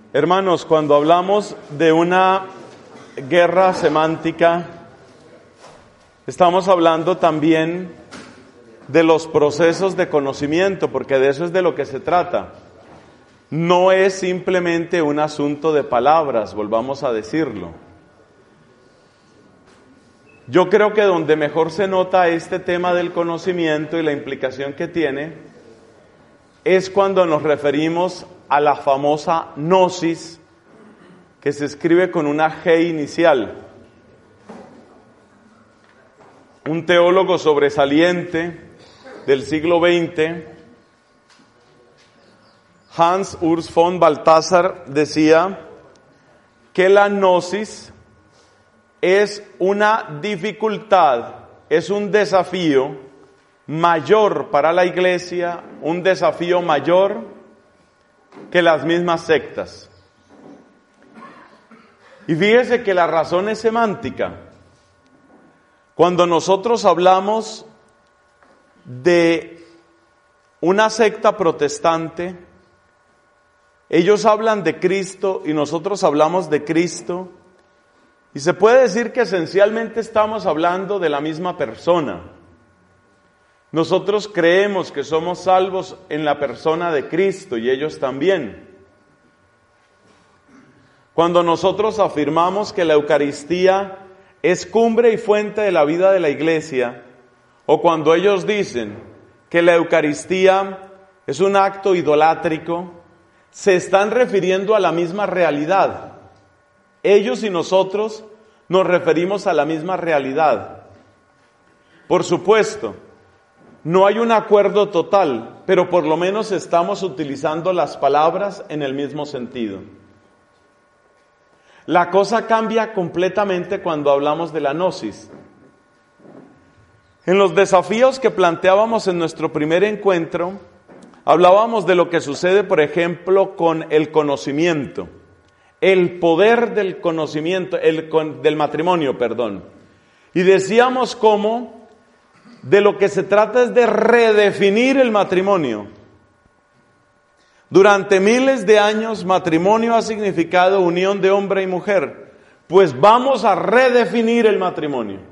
Hermanos, cuando hablamos de una guerra semántica, estamos hablando también de los procesos de conocimiento, porque de eso es de lo que se trata. No es simplemente un asunto de palabras, volvamos a decirlo. Yo creo que donde mejor se nota este tema del conocimiento y la implicación que tiene es cuando nos referimos a la famosa gnosis, que se escribe con una G inicial. Un teólogo sobresaliente del siglo XX, Hans Urs von Balthasar, decía que la gnosis es una dificultad, es un desafío mayor para la iglesia, un desafío mayor que las mismas sectas. Y fíjese que la razón es semántica. Cuando nosotros hablamos de una secta protestante, ellos hablan de Cristo y nosotros hablamos de Cristo, y se puede decir que esencialmente estamos hablando de la misma persona. Nosotros creemos que somos salvos en la persona de Cristo y ellos también. Cuando nosotros afirmamos que la Eucaristía es cumbre y fuente de la vida de la iglesia, o cuando ellos dicen que la Eucaristía es un acto idolátrico, se están refiriendo a la misma realidad. Ellos y nosotros nos referimos a la misma realidad. Por supuesto, no hay un acuerdo total, pero por lo menos estamos utilizando las palabras en el mismo sentido. La cosa cambia completamente cuando hablamos de la gnosis. En los desafíos que planteábamos en nuestro primer encuentro, hablábamos de lo que sucede, por ejemplo, con el conocimiento, el poder del conocimiento, del matrimonio, Y decíamos cómo de lo que se trata es de redefinir el matrimonio. Durante miles de años, matrimonio ha significado unión de hombre y mujer. Pues vamos a redefinir el matrimonio.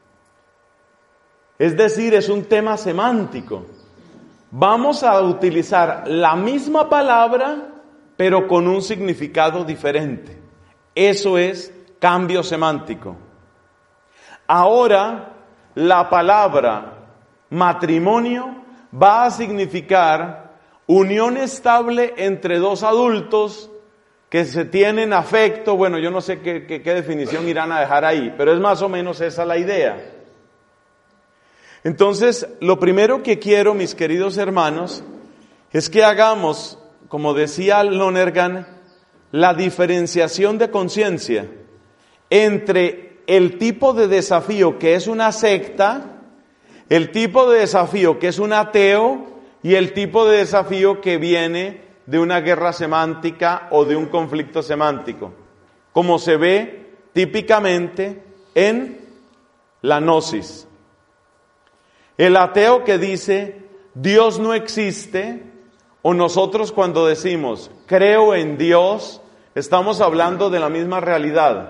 Es decir, es un tema semántico. Vamos a utilizar la misma palabra, pero con un significado diferente. Eso es cambio semántico. Ahora, la palabra matrimonio va a significar unión estable entre dos adultos que se tienen afecto. Bueno, yo no sé qué definición irán a dejar ahí, pero es más o menos esa la idea. Entonces, lo primero que quiero, mis queridos hermanos, es que hagamos, como decía Lonergan, la diferenciación de conciencia entre el tipo de desafío que es una secta, el tipo de desafío que es un ateo y el tipo de desafío que viene de una guerra semántica o de un conflicto semántico, como se ve típicamente en la gnosis. El ateo que dice Dios no existe, o nosotros cuando decimos creo en Dios, estamos hablando de la misma realidad.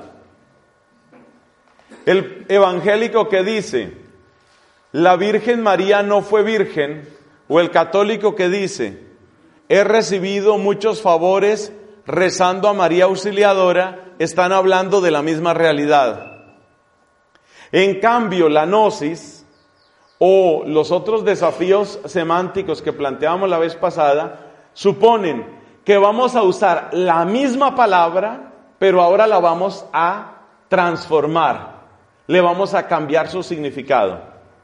El evangélico que dice la Virgen María no fue virgen, o el católico que dice he recibido muchos favores rezando a María Auxiliadora, están hablando de la misma realidad. En cambio, la gnosis o los otros desafíos semánticos que planteamos la vez pasada suponen que vamos a usar la misma palabra, pero ahora la vamos a transformar, le vamos a cambiar su significado.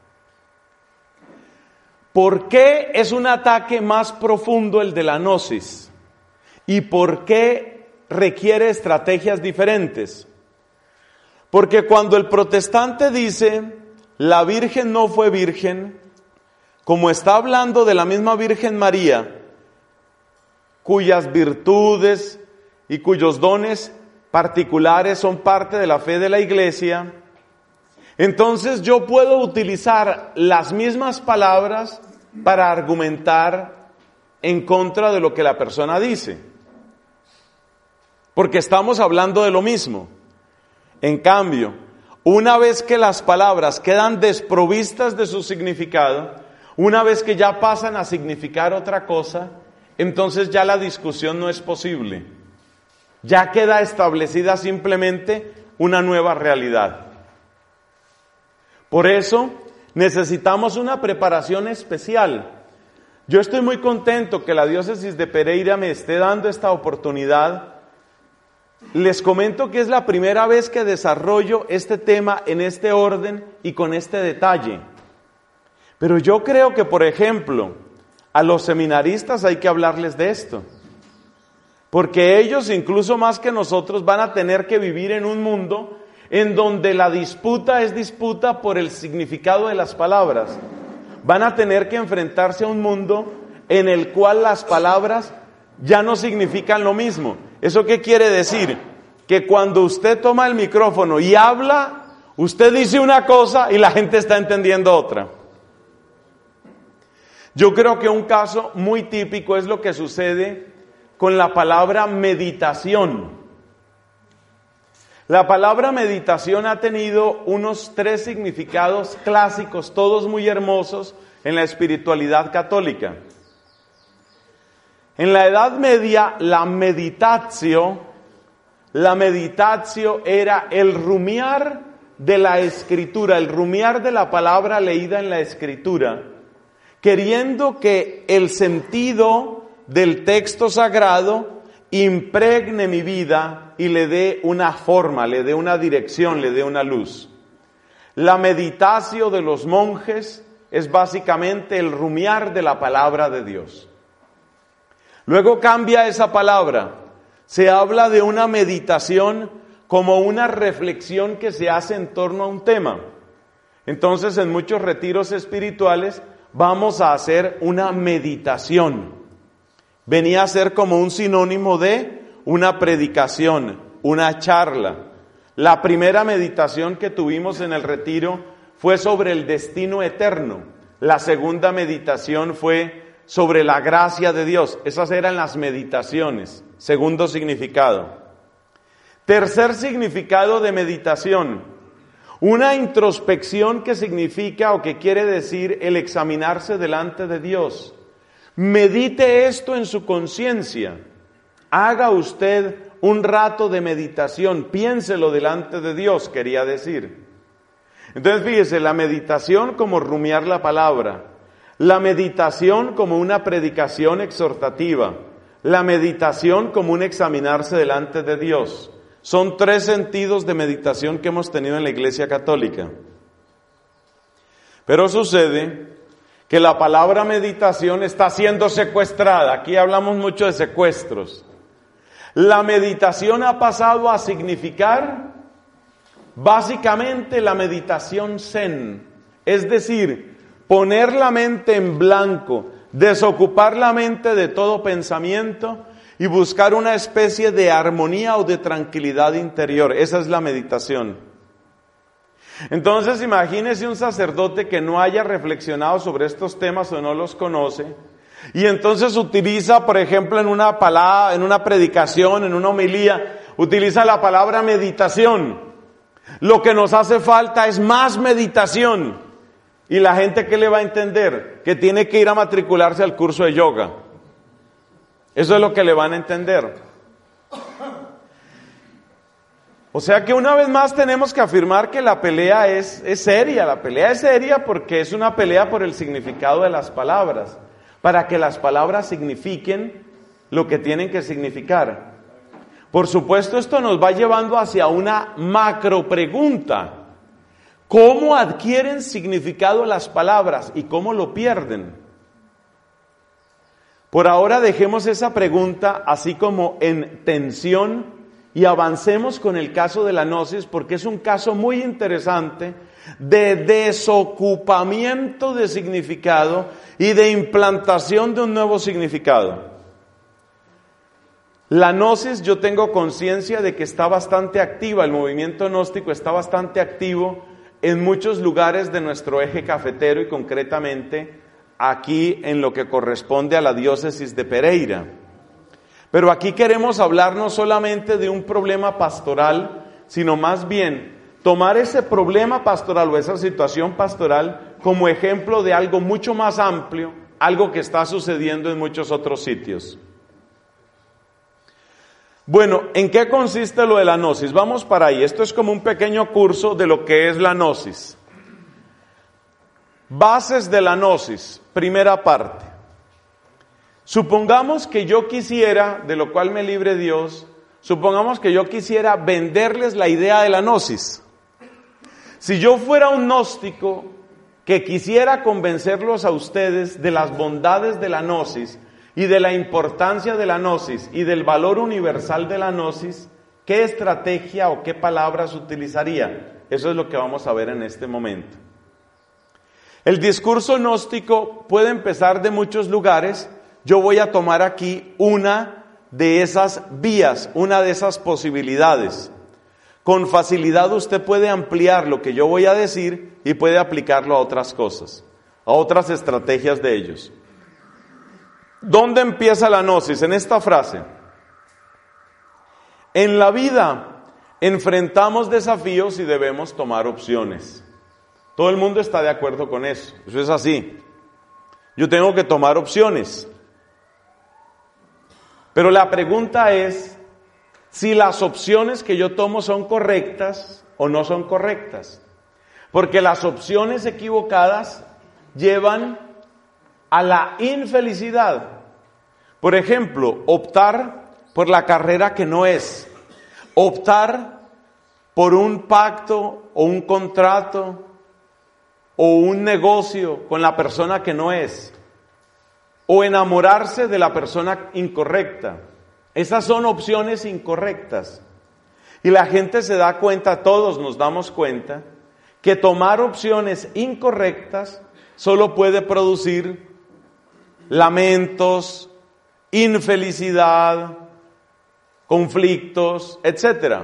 ¿Por qué es un ataque más profundo el de la gnosis? ¿Y por qué requiere estrategias diferentes? Porque cuando el protestante dice la Virgen no fue virgen, como está hablando de la misma Virgen María, cuyas virtudes y cuyos dones particulares son parte de la fe de la iglesia, entonces yo puedo utilizar las mismas palabras para argumentar en contra de lo que la persona dice. porque estamos hablando de lo mismo. En cambio, una vez que las palabras quedan desprovistas de su significado, una vez que ya pasan a significar otra cosa, entonces ya la discusión no es posible. Ya queda establecida simplemente una nueva realidad. Por eso necesitamos una preparación especial. Yo estoy muy contento que la diócesis de Pereira me esté dando esta oportunidad. Les comento que es la primera vez que desarrollo este tema en este orden y con este detalle. Pero yo creo que, por ejemplo, a los seminaristas hay que hablarles de esto. Porque ellos, incluso más que nosotros, van a tener que vivir en un mundo en donde la disputa es disputa por el significado de las palabras. Van a tener que enfrentarse a un mundo en el cual las palabras ya no significan lo mismo. ¿Eso qué quiere decir? Que cuando usted toma el micrófono y habla, usted dice una cosa y la gente está entendiendo otra. Yo creo que un caso muy típico es lo que sucede con la palabra meditación. La palabra meditación ha tenido unos 3 significados clásicos, todos muy hermosos en la espiritualidad católica. En la Edad Media, la meditatio era el rumiar de la Escritura, el rumiar de la palabra leída en la Escritura, queriendo que el sentido del texto sagrado impregne mi vida y le dé una forma, le dé una dirección, le dé una luz. La meditatio de los monjes es básicamente el rumiar de la palabra de Dios. Luego cambia esa palabra, se habla de una meditación como una reflexión que se hace en torno a un tema. Entonces, en muchos retiros espirituales vamos a hacer una meditación. Venía a ser como un sinónimo de una predicación, una charla. La primera meditación que tuvimos en el retiro fue sobre el destino eterno. La segunda meditación fue sobre la gracia de Dios. Esas eran las meditaciones. Segundo significado. Tercer significado de meditación. Una introspección que significa o que quiere decir el examinarse delante de Dios. Medite esto en su conciencia. Haga usted un rato de meditación. Piénselo delante de Dios, quería decir. Entonces fíjese, la meditación como rumiar la palabra. La meditación como una predicación exhortativa. La meditación como un examinarse delante de Dios. Son 3 sentidos de meditación que hemos tenido en la Iglesia Católica. Pero sucede que la palabra meditación está siendo secuestrada. Aquí hablamos mucho de secuestros. La meditación ha pasado a significar básicamente la meditación zen, es decir, poner la mente en blanco, desocupar la mente de todo pensamiento y buscar una especie de armonía o de tranquilidad interior. Esa es la meditación. Entonces imagínese un sacerdote que no haya reflexionado sobre estos temas o no los conoce, y entonces utiliza, por ejemplo, en una palabra, en una predicación, en una homilía, utiliza la palabra meditación. Lo que nos hace falta es más meditación. ¿Y la gente qué le va a entender? Que tiene que ir a matricularse al curso de yoga. Eso es lo que le van a entender. O sea que una vez más tenemos que afirmar que la pelea es seria. La pelea es seria porque es una pelea por el significado de las palabras, para que las palabras signifiquen lo que tienen que significar. Por supuesto, esto nos va llevando hacia una macro pregunta. ¿Cómo adquieren significado las palabras y cómo lo pierden? Por ahora dejemos esa pregunta así como en tensión y avancemos con el caso de la gnosis, porque es un caso muy interesante de desocupamiento de significado y de implantación de un nuevo significado. La gnosis, yo tengo conciencia de que está bastante activa, el movimiento gnóstico está bastante activo en muchos lugares de nuestro eje cafetero y concretamente aquí en lo que corresponde a la diócesis de Pereira. Pero aquí queremos hablar no solamente de un problema pastoral, sino más bien tomar ese problema pastoral o esa situación pastoral como ejemplo de algo mucho más amplio, algo que está sucediendo en muchos otros sitios. Bueno, ¿en qué consiste lo de la gnosis? Vamos para ahí. Esto es como un pequeño curso de lo que es la gnosis. Bases de la gnosis, primera parte. Supongamos que yo quisiera, de lo cual me libre Dios, supongamos que yo quisiera venderles la idea de la gnosis. Si yo fuera un gnóstico que quisiera convencerlos a ustedes de las bondades de la gnosis y de la importancia de la gnosis y del valor universal de la gnosis, ¿qué estrategia o qué palabras utilizaría? Eso es lo que vamos a ver en este momento. El discurso gnóstico puede empezar de muchos lugares. Yo voy a tomar aquí una de esas vías, una de esas posibilidades. Con facilidad usted puede ampliar lo que yo voy a decir y puede aplicarlo a otras cosas, a otras estrategias de ellos. ¿Dónde empieza la gnosis? En esta frase. En la vida enfrentamos desafíos y debemos tomar opciones. Todo el mundo está de acuerdo con eso. Eso es así. Yo tengo que tomar opciones. Pero la pregunta es si las opciones que yo tomo son correctas o no son correctas. Porque las opciones equivocadas llevan a la infelicidad. Por ejemplo, optar por la carrera que no es. Optar por un pacto o un contrato o un negocio con la persona que no es. O enamorarse de la persona incorrecta. Esas son opciones incorrectas. Y la gente se da cuenta, todos nos damos cuenta, que tomar opciones incorrectas solo puede producir lamentos, infelicidad, conflictos, etc.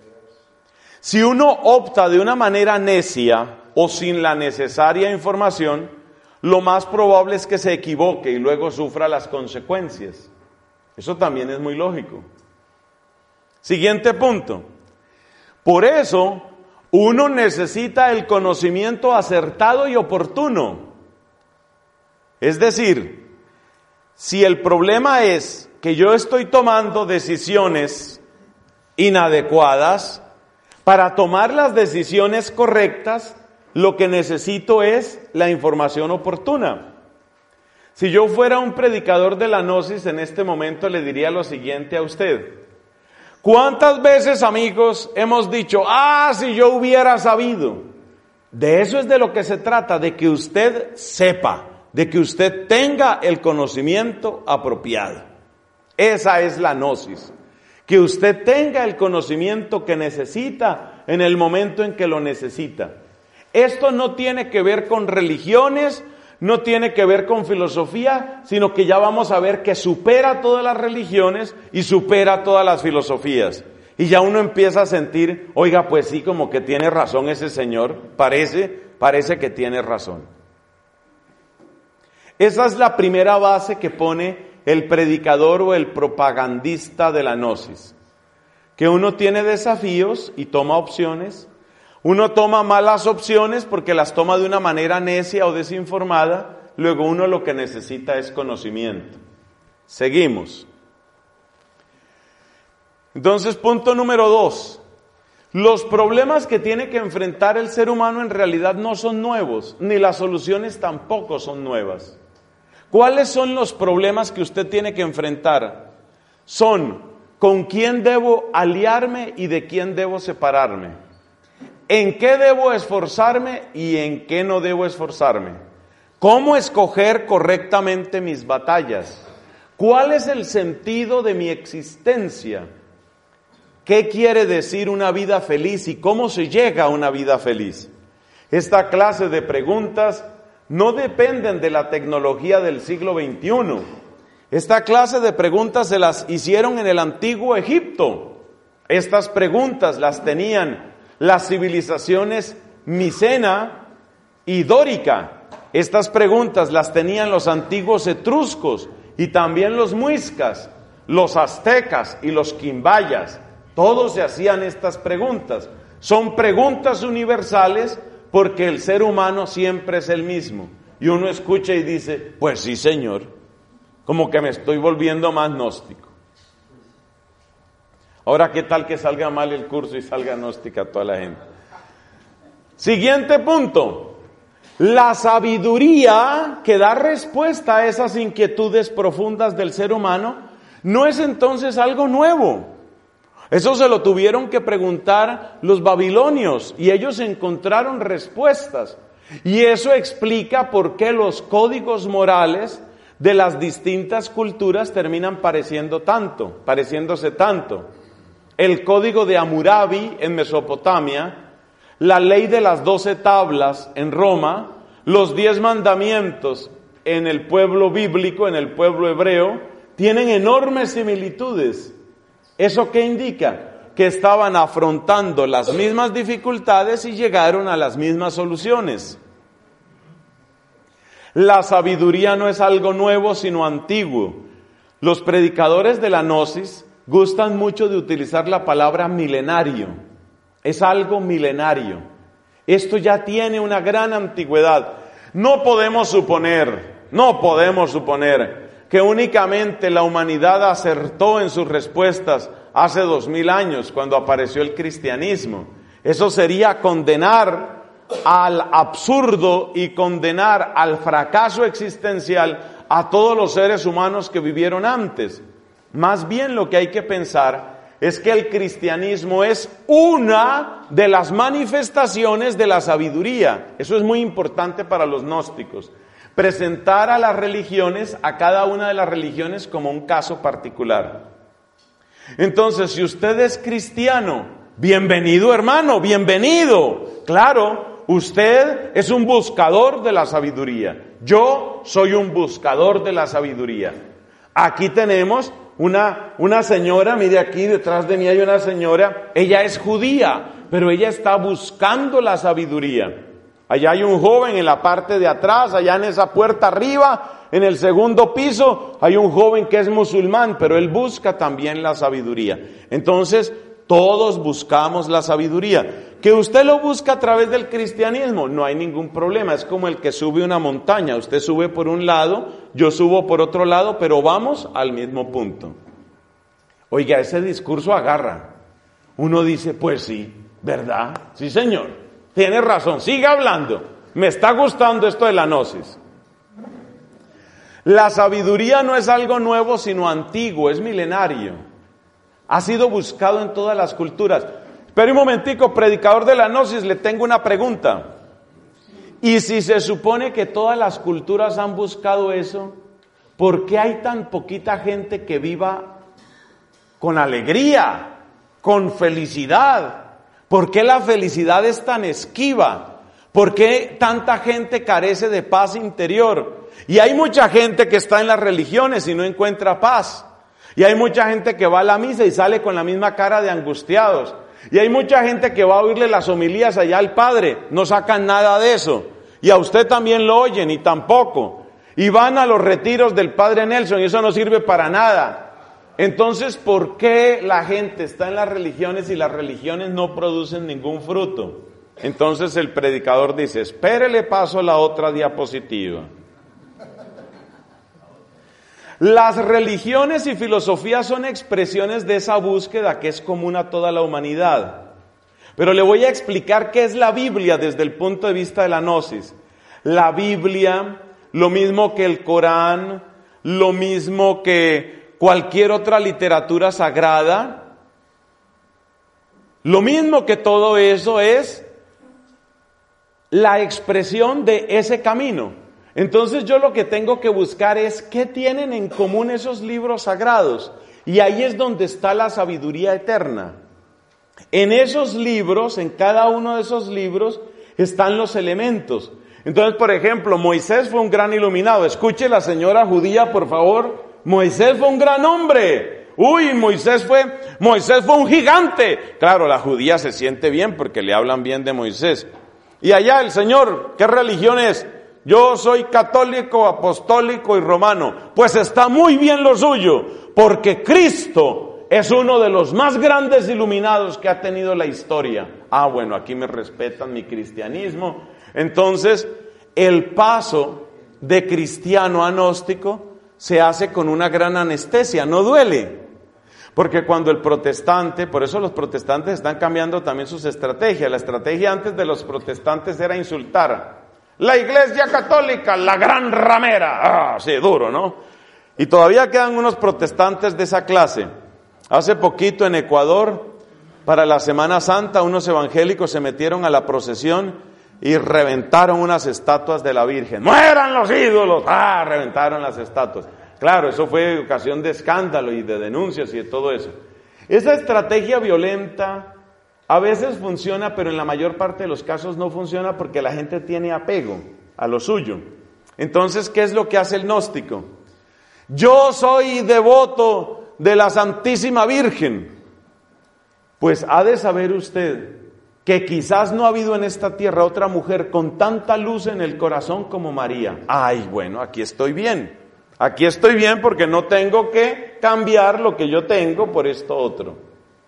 Si uno opta de una manera necia o sin la necesaria información, lo más probable es que se equivoque y luego sufra las consecuencias. Eso también es muy lógico. Siguiente punto. Por eso, uno necesita el conocimiento acertado y oportuno. Es decir, si el problema es que yo estoy tomando decisiones inadecuadas, para tomar las decisiones correctas, lo que necesito es la información oportuna. Si yo fuera un predicador de la gnosis en este momento, le diría lo siguiente a usted. ¿Cuántas veces, amigos, hemos dicho, si yo hubiera sabido? De eso es de lo que se trata, de que usted sepa, de que usted tenga el conocimiento apropiado. Esa es la gnosis. Que usted tenga el conocimiento que necesita en el momento en que lo necesita. Esto no tiene que ver con religiones, no tiene que ver con filosofía, sino que ya vamos a ver que supera todas las religiones y supera todas las filosofías. Y ya uno empieza a sentir, oiga, pues sí, como que tiene razón ese señor, parece que tiene razón. Esa es la primera base que pone el predicador o el propagandista de la gnosis. Que uno tiene desafíos y toma opciones. Uno toma malas opciones porque las toma de una manera necia o desinformada. Luego uno lo que necesita es conocimiento. Seguimos. Entonces, punto número 2. Los problemas que tiene que enfrentar el ser humano en realidad no son nuevos, ni las soluciones tampoco son nuevas. ¿Cuáles son los problemas que usted tiene que enfrentar? Son, ¿con quién debo aliarme y de quién debo separarme? ¿En qué debo esforzarme y en qué no debo esforzarme? ¿Cómo escoger correctamente mis batallas? ¿Cuál es el sentido de mi existencia? ¿Qué quiere decir una vida feliz y cómo se llega a una vida feliz? Esta clase de preguntas no dependen de la tecnología del siglo XXI. Esta clase de preguntas se las hicieron en el antiguo Egipto. Estas preguntas las tenían las civilizaciones micena y dórica. Estas preguntas las tenían los antiguos etruscos y también los muiscas. los aztecas y los quimbayas, todos se hacían estas preguntas. Son preguntas universales porque el ser humano siempre es el mismo. Y uno escucha y dice, pues sí, Señor, como que me estoy volviendo más gnóstico. Ahora, ¿qué tal que salga mal el curso y salga gnóstica toda la gente? Siguiente punto. La sabiduría que da respuesta a esas inquietudes profundas del ser humano no es entonces algo nuevo. Eso se lo tuvieron que preguntar los babilonios y ellos encontraron respuestas. Y eso explica por qué los códigos morales de las distintas culturas terminan pareciéndose tanto. El código de Hammurabi en Mesopotamia, la ley de las 12 tablas en Roma, los 10 mandamientos en el pueblo bíblico, en el pueblo hebreo, tienen enormes similitudes. ¿Eso qué indica? Que estaban afrontando las mismas dificultades y llegaron a las mismas soluciones. La sabiduría no es algo nuevo, sino antiguo. Los predicadores de la gnosis gustan mucho de utilizar la palabra milenario. Es algo milenario. Esto ya tiene una gran antigüedad. No podemos suponer que únicamente la humanidad acertó en sus respuestas hace 2000 años cuando apareció el cristianismo. Eso sería condenar al absurdo y condenar al fracaso existencial a todos los seres humanos que vivieron antes. Más bien lo que hay que pensar es que el cristianismo es una de las manifestaciones de la sabiduría. Eso es muy importante para los gnósticos. Presentar a las religiones, a cada una de las religiones como un caso particular. Entonces, si usted es cristiano, bienvenido hermano, bienvenido. Claro, usted es un buscador de la sabiduría. Yo soy un buscador de la sabiduría. Aquí tenemos una señora, mire aquí detrás de mí hay una señora, ella es judía, pero ella está buscando la sabiduría. Allá hay un joven en la parte de atrás, allá en esa puerta arriba, en el segundo piso, hay un joven que es musulmán, pero él busca también la sabiduría. Entonces, todos buscamos la sabiduría. Que usted lo busca a través del cristianismo, no hay ningún problema. Es como el que sube una montaña. Usted sube por un lado, yo subo por otro lado, pero vamos al mismo punto. Oiga, ese discurso agarra. Uno dice, pues sí, ¿verdad? Sí, señor, tiene razón, siga hablando. Me está gustando esto de la gnosis. La sabiduría no es algo nuevo, sino antiguo, es milenario. Ha sido buscado en todas las culturas. Pero un momentico, predicador de la gnosis, le tengo una pregunta. Y si se supone que todas las culturas han buscado eso, ¿por qué hay tan poquita gente que viva con alegría, con felicidad? ¿Por qué la felicidad es tan esquiva? ¿Por qué tanta gente carece de paz interior? Y hay mucha gente que está en las religiones y no encuentra paz. Y hay mucha gente que va a la misa y sale con la misma cara de angustiados. Y hay mucha gente que va a oírle las homilías allá al Padre, no sacan nada de eso. Y a usted también lo oyen y tampoco. Y van a los retiros del Padre Nelson y eso no sirve para nada. Entonces, ¿por qué la gente está en las religiones y las religiones no producen ningún fruto? Entonces el predicador dice, espérele paso a la otra diapositiva. Las religiones y filosofías son expresiones de esa búsqueda que es común a toda la humanidad. Pero le voy a explicar qué es la Biblia desde el punto de vista de la gnosis. La Biblia, lo mismo que el Corán, lo mismo que cualquier otra literatura sagrada, lo mismo que todo eso es la expresión de ese camino. Entonces yo lo que tengo que buscar es qué tienen en común esos libros sagrados. Y ahí es donde está la sabiduría eterna. En esos libros, en cada uno de esos libros, están los elementos. Entonces, por ejemplo, Moisés fue un gran iluminado. Escuche la señora judía, por favor. Moisés fue un gran hombre. Uy, Moisés fue un gigante. Claro, la judía se siente bien porque le hablan bien de Moisés. Y allá el Señor, ¿qué religión es? Yo soy católico, apostólico y romano. Pues está muy bien lo suyo, porque Cristo es uno de los más grandes iluminados que ha tenido la historia. Ah, bueno, aquí me respetan mi cristianismo. Entonces, el paso de cristiano a gnóstico se hace con una gran anestesia, no duele. Porque cuando el protestante, por eso los protestantes están cambiando también sus estrategias. La estrategia antes de los protestantes era insultar. La Iglesia Católica, la gran ramera. Ah, sí, duro, ¿no? Y todavía quedan unos protestantes de esa clase. Hace poquito en Ecuador, para la Semana Santa, unos evangélicos se metieron a la procesión y reventaron unas estatuas de la Virgen. ¡Mueran los ídolos! ¡Ah! Reventaron las estatuas. Claro, eso fue ocasión de escándalo y de denuncias y de todo eso. Esa estrategia violenta a veces funciona, pero en la mayor parte de los casos no funciona porque la gente tiene apego a lo suyo. Entonces, ¿qué es lo que hace el gnóstico? Yo soy devoto de la Santísima Virgen. Pues ha de saber usted que quizás no ha habido en esta tierra otra mujer con tanta luz en el corazón como María. Ay, bueno, aquí estoy bien. Aquí estoy bien porque no tengo que cambiar lo que yo tengo por esto otro.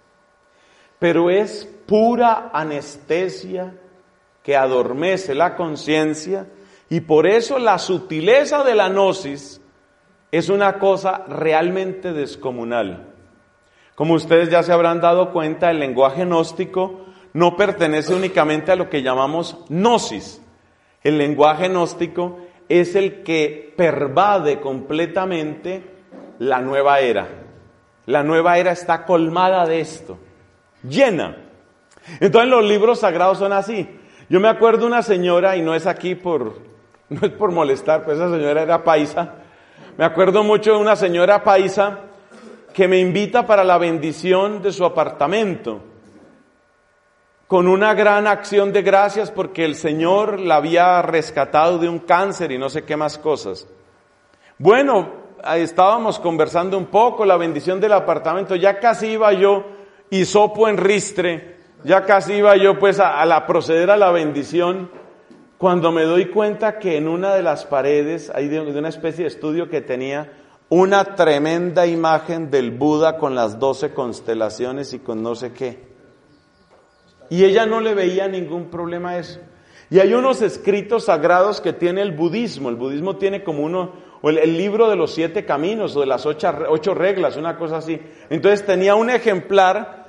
Pero es pura anestesia que adormece la conciencia y por eso la sutileza de la gnosis es una cosa realmente descomunal. Como ustedes ya se habrán dado cuenta, el lenguaje gnóstico no pertenece únicamente a lo que llamamos gnosis. El lenguaje gnóstico es el que pervade completamente la nueva era. La nueva era está colmada de esto, llena. Entonces los libros sagrados son así. Yo me acuerdo una señora, y no es por molestar, pues esa señora era paisa. Me acuerdo mucho de una señora paisa que me invita para la bendición de su apartamento, con una gran acción de gracias porque el Señor la había rescatado de un cáncer y no sé qué más cosas. Bueno, estábamos conversando un poco, la bendición del apartamento, ya casi iba yo, hisopo en ristre, ya casi iba yo pues a proceder a la bendición, cuando me doy cuenta que en una de las paredes, hay de una especie de estudio que tenía, una tremenda imagen del Buda con las 12 constelaciones y con no sé qué. Y ella no le veía ningún problema a eso. Y hay unos escritos sagrados que tiene el budismo. El budismo tiene como el libro de los 7 caminos o de las 8 reglas, una cosa así. Entonces tenía un ejemplar,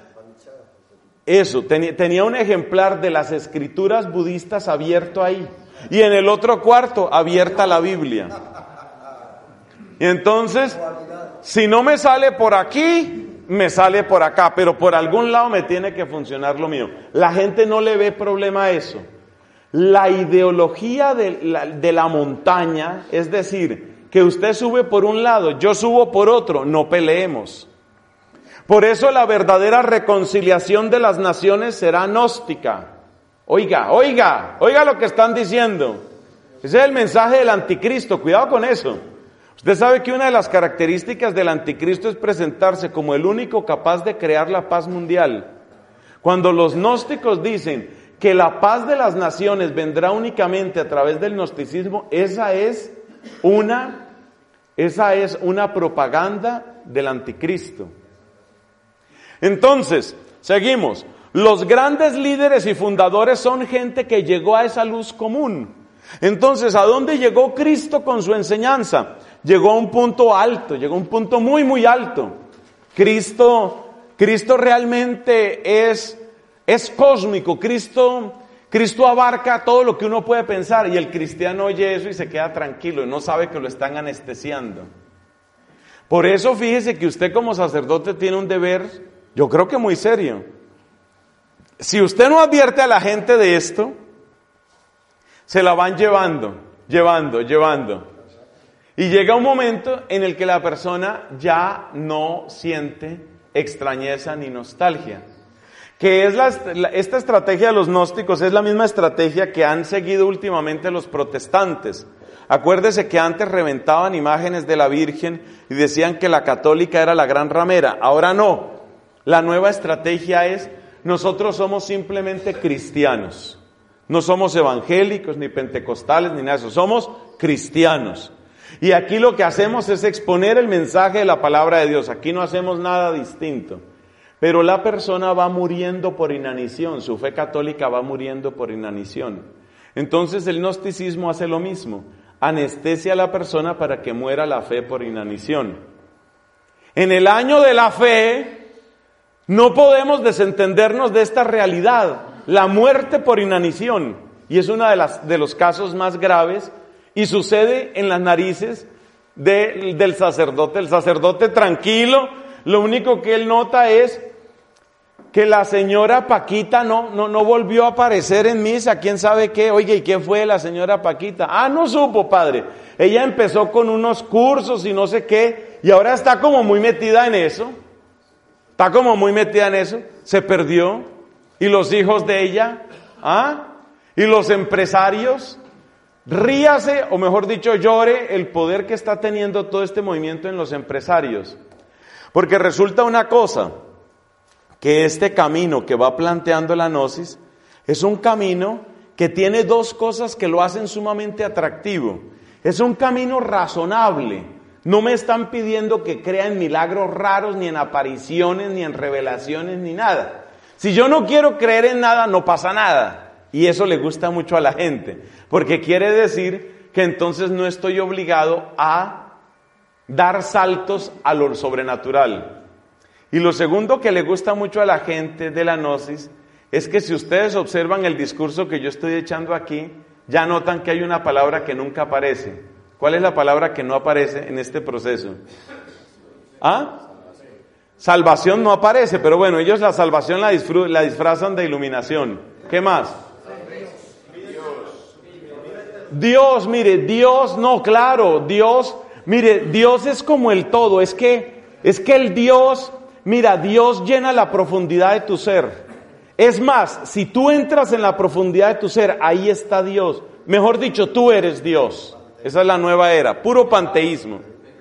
tenía un ejemplar de las escrituras budistas abierto ahí. Y en el otro cuarto, abierta la Biblia. Y entonces, si no me sale por aquí, me sale por acá, pero por algún lado me tiene que funcionar lo mío. La gente no le ve problema a eso. La ideología de la montaña, es decir, que usted sube por un lado, yo subo por otro, no peleemos. Por eso la verdadera reconciliación de las naciones será gnóstica. Oiga lo que están diciendo. Ese es el mensaje del anticristo, cuidado con eso. Usted sabe que una de las características del anticristo es presentarse como el único capaz de crear la paz mundial. Cuando los gnósticos dicen que la paz de las naciones vendrá únicamente a través del gnosticismo, esa es una propaganda del anticristo. Entonces, seguimos. Los grandes líderes y fundadores son gente que llegó a esa luz común. Entonces, ¿a dónde llegó Cristo con su enseñanza? Llegó a un punto alto, llegó a un punto muy, muy alto. Cristo realmente es cósmico. Cristo abarca todo lo que uno puede pensar y el cristiano oye eso y se queda tranquilo y no sabe que lo están anestesiando. Por eso fíjese que usted como sacerdote tiene un deber, yo creo que muy serio. Si usted no advierte a la gente de esto, se la van llevando. Y llega un momento en el que la persona ya no siente extrañeza ni nostalgia. Que es esta estrategia de los gnósticos es la misma estrategia que han seguido últimamente los protestantes. Acuérdese que antes reventaban imágenes de la Virgen y decían que la católica era la gran ramera. Ahora no. La nueva estrategia es: nosotros somos simplemente cristianos. No somos evangélicos, ni pentecostales, ni nada de eso. Somos cristianos. Y aquí lo que hacemos es exponer el mensaje de la palabra de Dios. Aquí no hacemos nada distinto. Pero la persona va muriendo por inanición. Su fe católica va muriendo por inanición. Entonces el gnosticismo hace lo mismo. Anestesia a la persona para que muera la fe por inanición. En el año de la fe, no podemos desentendernos de esta realidad. La muerte por inanición. Y es uno de los casos más graves. Y sucede en las narices del sacerdote. El sacerdote tranquilo, lo único que él nota es que la señora Paquita no volvió a aparecer en misa. ¿Quién sabe qué? Oye, ¿y quién fue la señora Paquita? Ah, no supo, padre. Ella empezó con unos cursos y no sé qué, y ahora está como muy metida en eso. Está como muy metida en eso. Se perdió. ¿Y los hijos de ella? ¿Ah? ¿Y los empresarios? Ríase, o mejor dicho, llore el poder que está teniendo todo este movimiento en los empresarios. Porque resulta una cosa, que este camino que va planteando la gnosis es un camino que tiene dos cosas que lo hacen sumamente atractivo. Es un camino razonable. No me están pidiendo que crea en milagros raros, ni en apariciones, ni en revelaciones, ni nada. Si yo no quiero creer en nada, no pasa nada. Y eso le gusta mucho a la gente, porque quiere decir que entonces no estoy obligado a dar saltos a lo sobrenatural. Y lo segundo que le gusta mucho a la gente de la gnosis es que si ustedes observan el discurso que yo estoy echando aquí, ya notan que hay una palabra que nunca aparece. ¿Cuál es la palabra que no aparece en este proceso? ¿Ah? Salvación no aparece, pero bueno, ellos la salvación la disfrazan de iluminación. ¿Qué más? Dios, mire, Dios, no, claro, Dios, mire, Dios es como el todo, es que el Dios, mira, Dios llena la profundidad de tu ser. Es más, si tú entras en la profundidad de tu ser, ahí está Dios. Mejor dicho, tú eres Dios. Esa es la nueva era, puro panteísmo.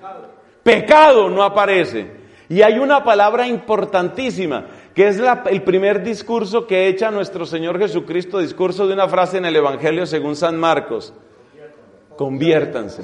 Pecado no aparece. Y hay una palabra importantísima, que es el primer discurso que echa nuestro Señor Jesucristo, discurso de una frase en el Evangelio según San Marcos. Conviértanse.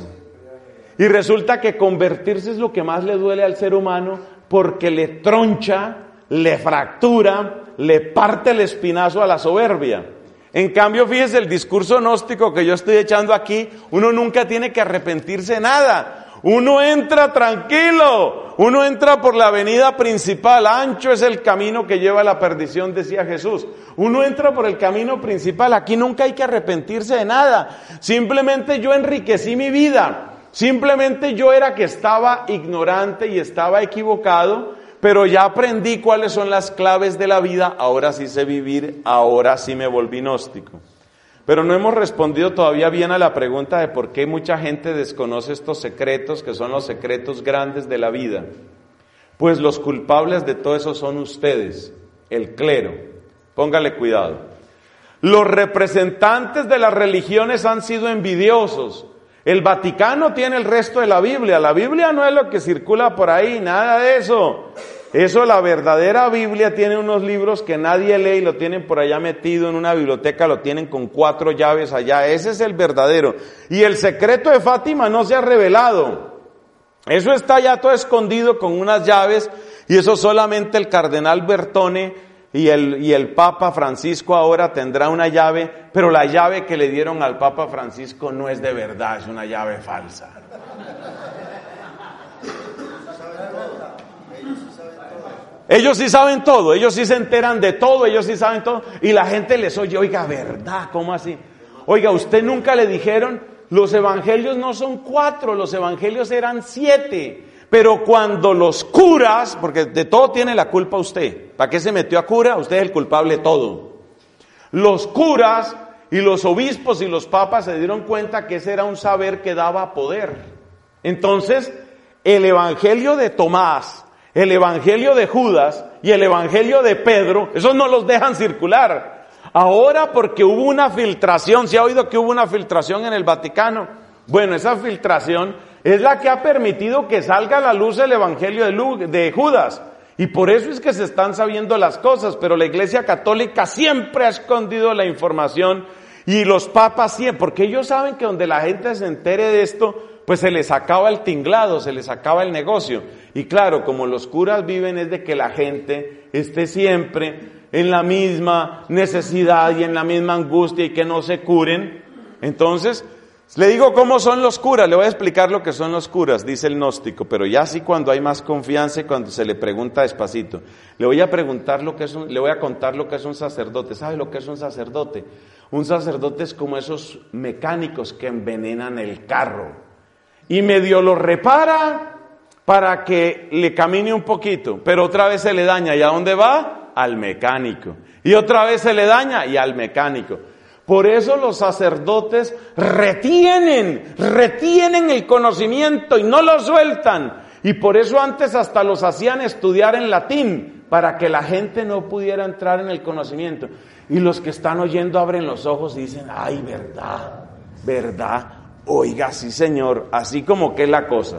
Y resulta que convertirse es lo que más le duele al ser humano, porque le troncha, le fractura, le parte el espinazo a la soberbia. En cambio, fíjese, el discurso gnóstico que yo estoy echando aquí, uno nunca tiene que arrepentirse de nada. Uno entra tranquilo, uno entra por la avenida principal, ancho es el camino que lleva a la perdición, decía Jesús. Uno entra por el camino principal, aquí nunca hay que arrepentirse de nada. Simplemente yo enriquecí mi vida, simplemente yo era que estaba ignorante y estaba equivocado, pero ya aprendí cuáles son las claves de la vida, ahora sí sé vivir, ahora sí me volví gnóstico. Pero no hemos respondido todavía bien a la pregunta de por qué mucha gente desconoce estos secretos, que son los secretos grandes de la vida. Pues los culpables de todo eso son ustedes, el clero. Póngale cuidado. Los representantes de las religiones han sido envidiosos. El Vaticano tiene el resto de la Biblia. La Biblia no es lo que circula por ahí, nada de eso. Eso, la verdadera Biblia tiene unos libros que nadie lee y lo tienen por allá metido en una biblioteca, lo tienen con 4 llaves allá. Ese es el verdadero. Y el secreto de Fátima no se ha revelado. Eso está ya todo escondido con unas llaves, y eso solamente el cardenal Bertone y el Papa Francisco ahora tendrá una llave, pero la llave que le dieron al Papa Francisco no es de verdad, es una llave falsa. Ellos sí saben todo, ellos sí se enteran de todo, ellos sí saben todo, y la gente les oye, oiga, ¿verdad? ¿Cómo así? Oiga, ¿usted nunca le dijeron? Los evangelios no son 4, los evangelios eran 7, pero cuando los curas, porque de todo tiene la culpa usted, ¿para qué se metió a cura? Usted es el culpable de todo. Los curas y los obispos y los papas se dieron cuenta que ese era un saber que daba poder. Entonces, el evangelio de Tomás, el evangelio de Judas y el evangelio de Pedro, esos no los dejan circular. Ahora porque hubo una filtración, ¿se ha oído que hubo una filtración en el Vaticano? Bueno, esa filtración es la que ha permitido que salga a la luz el evangelio de Judas. Y por eso es que se están sabiendo las cosas, pero la Iglesia Católica siempre ha escondido la información Y los papas sí, porque ellos saben que donde la gente se entere de esto, pues se les acaba el tinglado, se les acaba el negocio. Y claro, como los curas viven es de que la gente esté siempre en la misma necesidad y en la misma angustia y que no se curen. Entonces, le digo cómo son los curas, le voy a explicar lo que son los curas, dice el gnóstico, pero ya sí cuando hay más confianza y cuando se le pregunta despacito. Le voy a contar lo que es un sacerdote. ¿Sabe lo que es un sacerdote? Un sacerdote es como esos mecánicos que envenenan el carro y medio lo repara para que le camine un poquito, pero otra vez se le daña. ¿Y a dónde va? Al mecánico. Y otra vez se le daña y al mecánico. Por eso los sacerdotes retienen el conocimiento y no lo sueltan. Y por eso antes hasta los hacían estudiar en latín, para que la gente no pudiera entrar en el conocimiento. Y los que están oyendo abren los ojos y dicen, ay, verdad, oiga, sí señor, así como que es la cosa.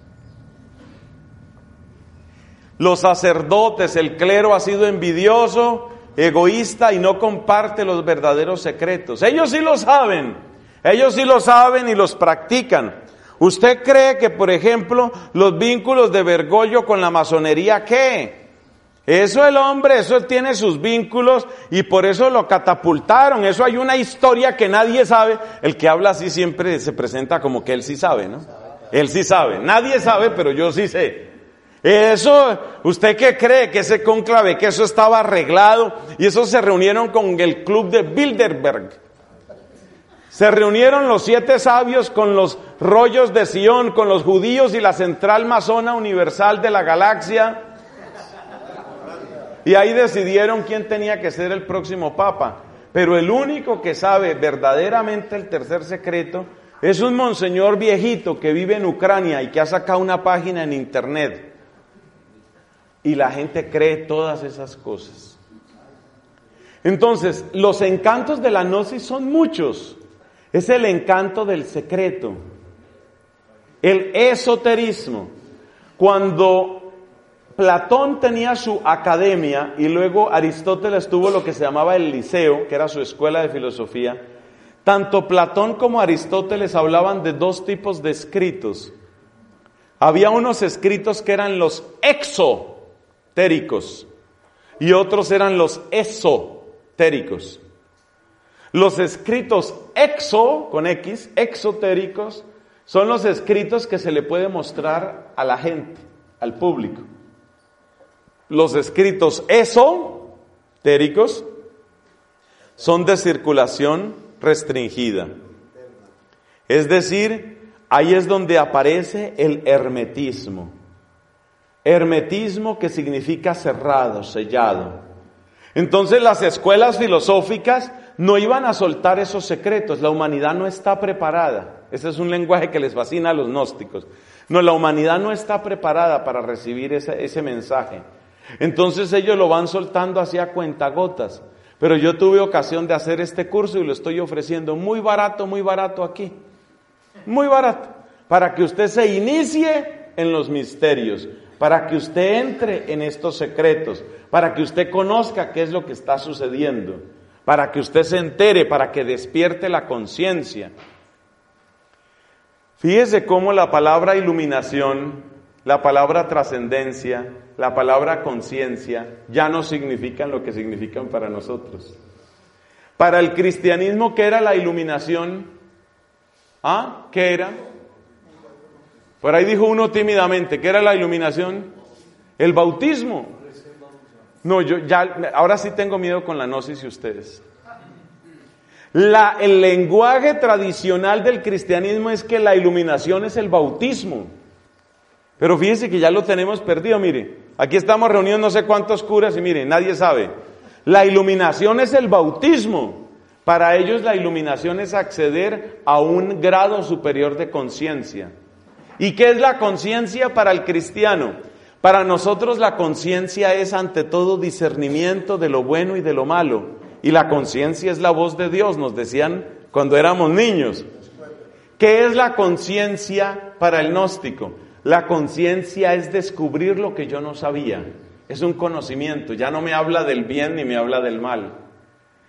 Los sacerdotes, el clero ha sido envidioso, egoísta y no comparte los verdaderos secretos. Ellos sí lo saben y los practican. ¿Usted cree que, por ejemplo, los vínculos de Bergoglio con la masonería, qué? Eso tiene sus vínculos y por eso lo catapultaron. Eso hay una historia que nadie sabe. El que habla así siempre se presenta como que él sí sabe, ¿no? Él sí sabe. Nadie sabe, pero yo sí sé. Eso, ¿usted qué cree? Que ese cónclave, que eso estaba arreglado y eso se reunieron con el club de Bilderberg. Se reunieron los 7 sabios con los rollos de Sion, con los judíos y la central masona universal de la galaxia. Y ahí decidieron quién tenía que ser el próximo papa. Pero el único que sabe verdaderamente el tercer secreto es un monseñor viejito que vive en Ucrania y que ha sacado una página en internet. Y la gente cree todas esas cosas. Entonces, los encantos de la gnosis son muchos. Es el encanto del secreto, el esoterismo. Cuando Platón tenía su academia y luego Aristóteles tuvo lo que se llamaba el Liceo, que era su escuela de filosofía, tanto Platón como Aristóteles hablaban de 2 tipos de escritos. Había unos escritos que eran los exotéricos y otros eran los esotéricos. Los escritos con X, exotéricos, son los escritos que se le puede mostrar a la gente, al público. Los escritos esotéricos son de circulación restringida. Es decir, ahí es donde aparece el hermetismo. Hermetismo que significa cerrado, sellado. Entonces las escuelas filosóficas no iban a soltar esos secretos. La humanidad no está preparada. Ese es un lenguaje que les fascina a los gnósticos. No, la humanidad no está preparada para recibir ese mensaje. Entonces ellos lo van soltando así a cuentagotas. Pero yo tuve ocasión de hacer este curso y lo estoy ofreciendo muy barato aquí. Muy barato. Para que usted se inicie en los misterios. Para que usted entre en estos secretos. Para que usted conozca qué es lo que está sucediendo. Para que usted se entere, para que despierte la conciencia. Fíjese cómo la palabra iluminación, la palabra trascendencia, la palabra conciencia ya no significan lo que significan para nosotros. Para el cristianismo, ¿qué era la iluminación? ¿Ah? ¿Qué era? Por ahí dijo uno tímidamente, ¿qué era la iluminación? El bautismo. No, ahora sí tengo miedo con la gnosis y ustedes. El lenguaje tradicional del cristianismo es que la iluminación es el bautismo. Pero fíjense que ya lo tenemos perdido, mire. Aquí estamos reunidos no sé cuántos curas y mire, nadie sabe. La iluminación es el bautismo. Para ellos la iluminación es acceder a un grado superior de conciencia. ¿Y qué es la conciencia para el cristiano? Para nosotros la conciencia es ante todo discernimiento de lo bueno y de lo malo. Y la conciencia es la voz de Dios, nos decían cuando éramos niños. ¿Qué es la conciencia para el gnóstico? La conciencia es descubrir lo que yo no sabía. Es un conocimiento, ya no me habla del bien ni me habla del mal.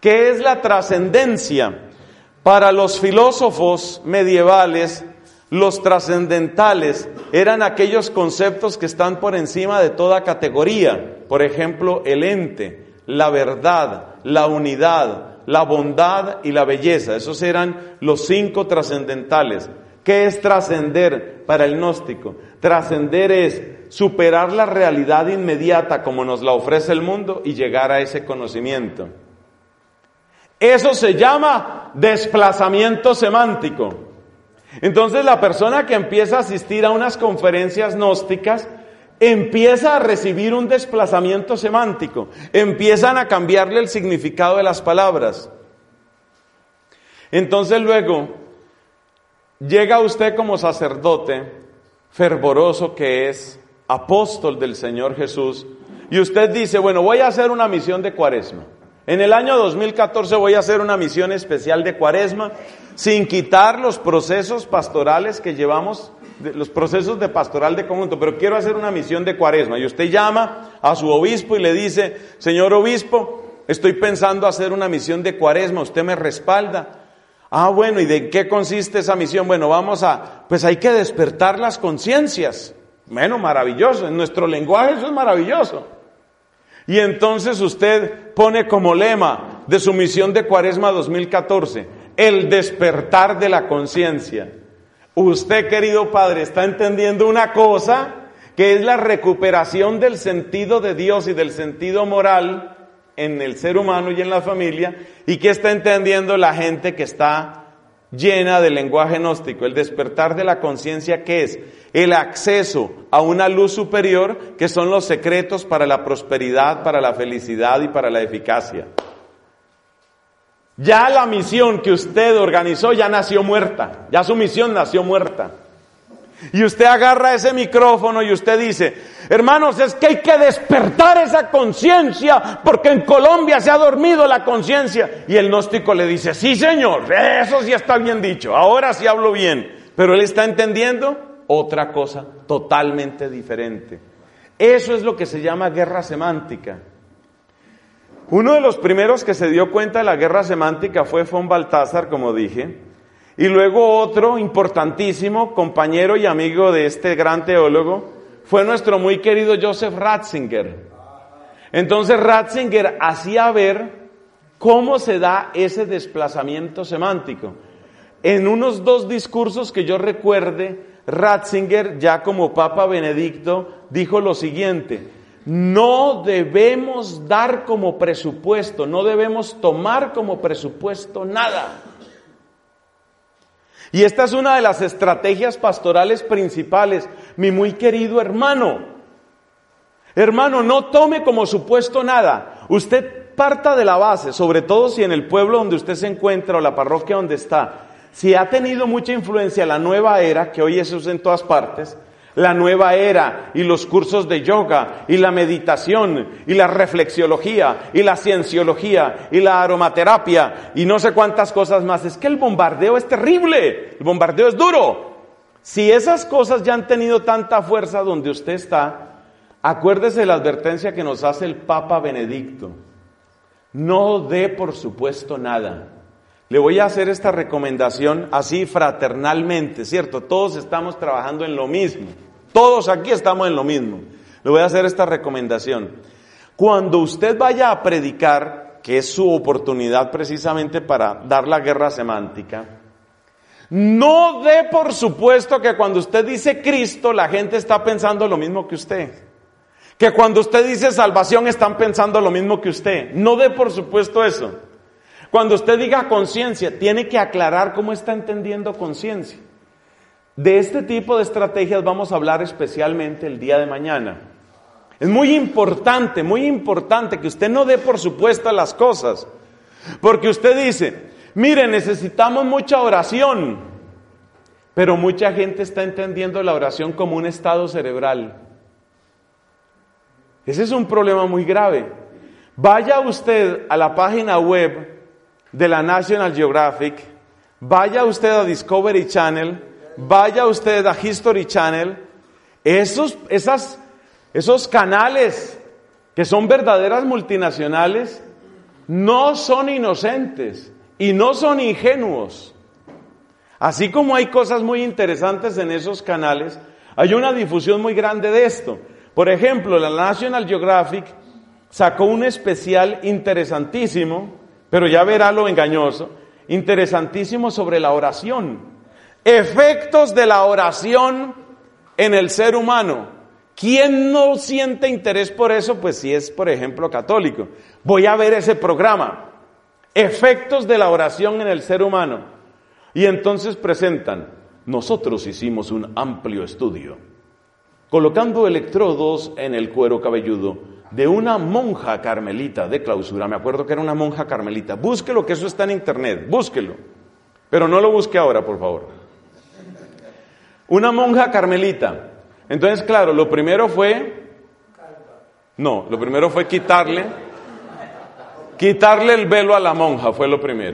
¿Qué es la trascendencia? Para los filósofos medievales, los trascendentales eran aquellos conceptos que están por encima de toda categoría. Por ejemplo, el ente, la verdad, la unidad, la bondad y la belleza. Esos eran los 5 trascendentales. ¿Qué es trascender para el gnóstico? Trascender es superar la realidad inmediata como nos la ofrece el mundo y llegar a ese conocimiento. Eso se llama desplazamiento semántico. Entonces la persona que empieza a asistir a unas conferencias gnósticas empieza a recibir un desplazamiento semántico, empiezan a cambiarle el significado de las palabras. Entonces luego llega usted como sacerdote fervoroso que es, apóstol del Señor Jesús, y usted dice, bueno, voy a hacer una misión de Cuaresma. En el año 2014 voy a hacer una misión especial de Cuaresma, sin quitar los procesos pastorales que llevamos, los procesos de pastoral de conjunto, pero quiero hacer una misión de Cuaresma. Y usted llama a su obispo y le dice, señor obispo, estoy pensando hacer una misión de Cuaresma, ¿usted me respalda? Ah, bueno, ¿y de qué consiste esa misión? Bueno, pues hay que despertar las conciencias. Bueno, maravilloso, en nuestro lenguaje eso es maravilloso. Y entonces usted pone como lema de su misión de Cuaresma 2014, el despertar de la conciencia. Usted, querido padre, está entendiendo una cosa que es la recuperación del sentido de Dios y del sentido moral en el ser humano y en la familia, y que está entendiendo la gente que está llena de lenguaje gnóstico. El despertar de la conciencia, ¿qué es? El acceso a una luz superior, que son los secretos para la prosperidad, para la felicidad y para la eficacia. Ya la misión que usted organizó ya nació muerta, ya su misión nació muerta. Y usted agarra ese micrófono y usted dice, hermanos, es que hay que despertar esa conciencia, porque en Colombia se ha dormido la conciencia. Y el gnóstico le dice, sí señor, eso sí está bien dicho, ahora sí hablo bien. Pero él está entendiendo otra cosa totalmente diferente. Eso es lo que se llama guerra semántica. Uno de los primeros que se dio cuenta de la guerra semántica fue von Balthasar, como dije, y luego otro importantísimo compañero y amigo de este gran teólogo fue nuestro muy querido Joseph Ratzinger. Entonces Ratzinger hacía ver cómo se da ese desplazamiento semántico. En unos 2 discursos que yo recuerde, Ratzinger, ya como Papa Benedicto, dijo lo siguiente: no debemos dar como presupuesto, no debemos tomar como presupuesto nada. Y esta es una de las estrategias pastorales principales, mi muy querido hermano. Hermano, no tome como supuesto nada. Usted parta de la base, sobre todo si en el pueblo donde usted se encuentra o la parroquia donde está, si ha tenido mucha influencia la nueva era, que hoy eso es en todas partes, la nueva era y los cursos de yoga y la meditación y la reflexiología y la cienciología y la aromaterapia y no sé cuántas cosas más. Es que el bombardeo es terrible, el bombardeo es duro. Si esas cosas ya han tenido tanta fuerza donde usted está, acuérdese de la advertencia que nos hace el Papa Benedicto. No dé por supuesto nada. Le voy a hacer esta recomendación así fraternalmente, ¿cierto? Todos estamos trabajando en lo mismo. Todos aquí estamos en lo mismo. Le voy a hacer esta recomendación. Cuando usted vaya a predicar, que es su oportunidad precisamente para dar la guerra semántica, no dé por supuesto que cuando usted dice Cristo, la gente está pensando lo mismo que usted. Que cuando usted dice salvación, están pensando lo mismo que usted. No dé por supuesto eso. Cuando usted diga conciencia, tiene que aclarar cómo está entendiendo conciencia. De este tipo de estrategias vamos a hablar especialmente el día de mañana. Es muy importante que usted no dé por supuesto las cosas. Porque usted dice, mire, necesitamos mucha oración. Pero mucha gente está entendiendo la oración como un estado cerebral. Ese es un problema muy grave. Vaya usted a la página web de la National Geographic, vaya usted a Discovery Channel, vaya usted a History Channel, esos canales que son verdaderas multinacionales, no son inocentes y no son ingenuos. Así como hay cosas muy interesantes en esos canales, hay una difusión muy grande de esto. Por ejemplo, la National Geographic sacó un especial interesantísimo, pero ya verá lo engañoso, interesantísimo sobre la oración. Efectos de la oración en el ser humano. ¿Quién no siente interés por eso? Pues si es, por ejemplo, católico. Voy a ver ese programa. Efectos de la oración en el ser humano. Y entonces presentan, nosotros hicimos un amplio estudio, colocando electrodos en el cuero cabelludo de una monja carmelita de clausura. Me acuerdo que era una monja carmelita. Búsquelo, que eso está en internet, búsquelo. Pero no lo busque ahora, por favor. Una monja carmelita. Entonces, claro, lo primero fue quitarle el velo a la monja, fue lo primero.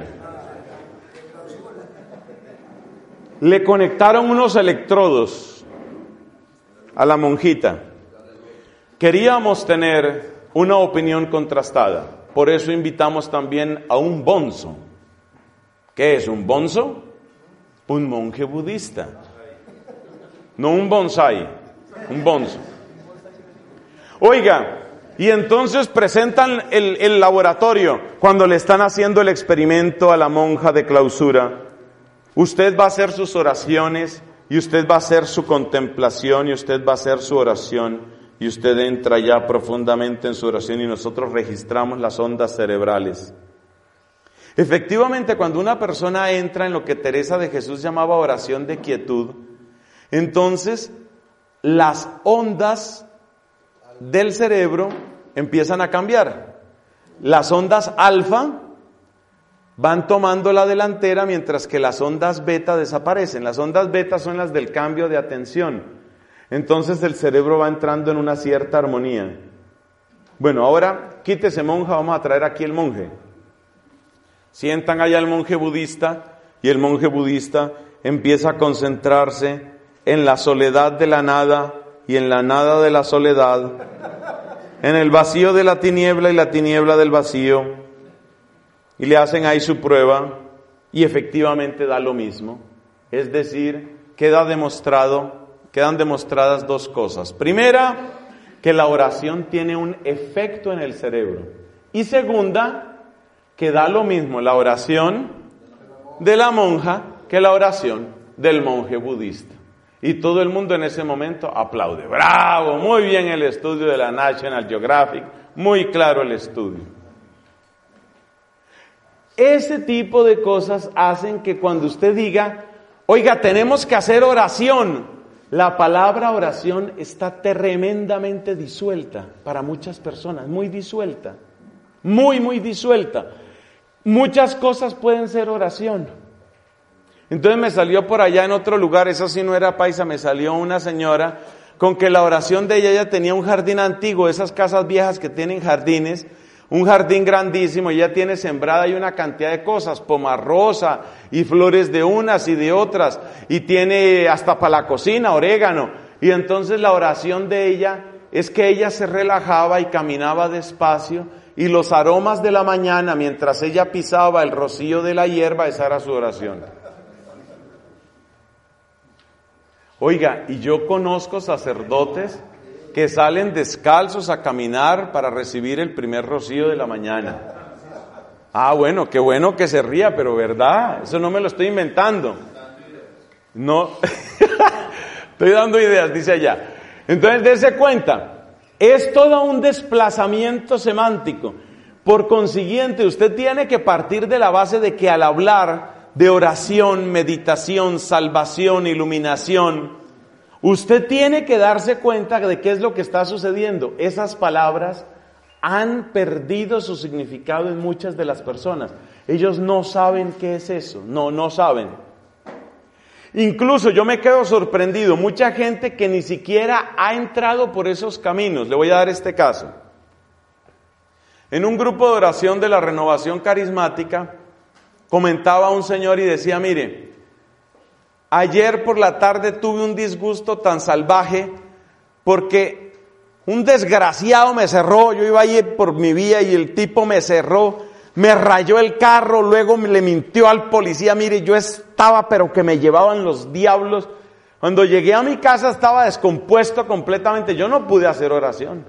Le conectaron unos electrodos a la monjita. Queríamos tener una opinión contrastada, por eso invitamos también a un bonzo. ¿Qué es un bonzo? Un monje budista. No un bonsai, un bonzo. Oiga, y entonces presentan el laboratorio cuando le están haciendo el experimento a la monja de clausura. Usted va a hacer sus oraciones y usted va a hacer su contemplación y usted va a hacer su oración. Y usted entra ya profundamente en su oración y nosotros registramos las ondas cerebrales. Efectivamente, cuando una persona entra en lo que Teresa de Jesús llamaba oración de quietud, entonces las ondas del cerebro empiezan a cambiar. Las ondas alfa van tomando la delantera mientras que las ondas beta desaparecen. Las ondas beta son las del cambio de atención. Entonces el cerebro va entrando en una cierta armonía. Bueno, ahora quítese monja, vamos a traer aquí el monje. Sientan allá el monje budista y el monje budista empieza a concentrarse en la soledad de la nada y en la nada de la soledad, en el vacío de la tiniebla y la tiniebla del vacío, y le hacen ahí su prueba y efectivamente da lo mismo. Es decir, quedan demostradas dos cosas. Primera, que la oración tiene un efecto en el cerebro. Y segunda, que da lo mismo la oración de la monja que la oración del monje budista. Y todo el mundo en ese momento aplaude. ¡Bravo! Muy bien el estudio de la National Geographic. Muy claro el estudio. Ese tipo de cosas hacen que cuando usted diga, oiga, tenemos que hacer oración, la palabra oración está tremendamente disuelta para muchas personas, muy disuelta, muy disuelta. Muchas cosas pueden ser oración. Entonces me salió por allá en otro lugar, eso sí no era paisa, me salió una señora con que la oración de ella tenía un jardín antiguo, esas casas viejas que tienen jardines, un jardín grandísimo, ella tiene sembrada y una cantidad de cosas, pomarrosa y flores de unas y de otras, y tiene hasta para la cocina, orégano. Y entonces la oración de ella es que ella se relajaba y caminaba despacio, y los aromas de la mañana, mientras ella pisaba el rocío de la hierba, esa era su oración. Oiga, y yo conozco sacerdotes que salen descalzos a caminar para recibir el primer rocío de la mañana. Ah, bueno, qué bueno que se ría, pero ¿verdad? Eso no me lo estoy inventando. No, estoy dando ideas, dice allá. Entonces, dése cuenta, es todo un desplazamiento semántico. Por consiguiente, usted tiene que partir de la base de que al hablar de oración, meditación, salvación, iluminación, usted tiene que darse cuenta de qué es lo que está sucediendo. Esas palabras han perdido su significado en muchas de las personas. Ellos no saben qué es eso, no saben. Incluso yo me quedo sorprendido, mucha gente que ni siquiera ha entrado por esos caminos. Le voy a dar este caso. En un grupo de oración de la Renovación Carismática, comentaba un señor y decía, mire, ayer por la tarde tuve un disgusto tan salvaje porque un desgraciado me cerró, yo iba ahí por mi vía y el tipo me cerró me rayó el carro, luego le mintió al policía, mire, yo estaba pero que me llevaban los diablos. Cuando llegué a mi casa estaba descompuesto completamente, yo no pude hacer oración.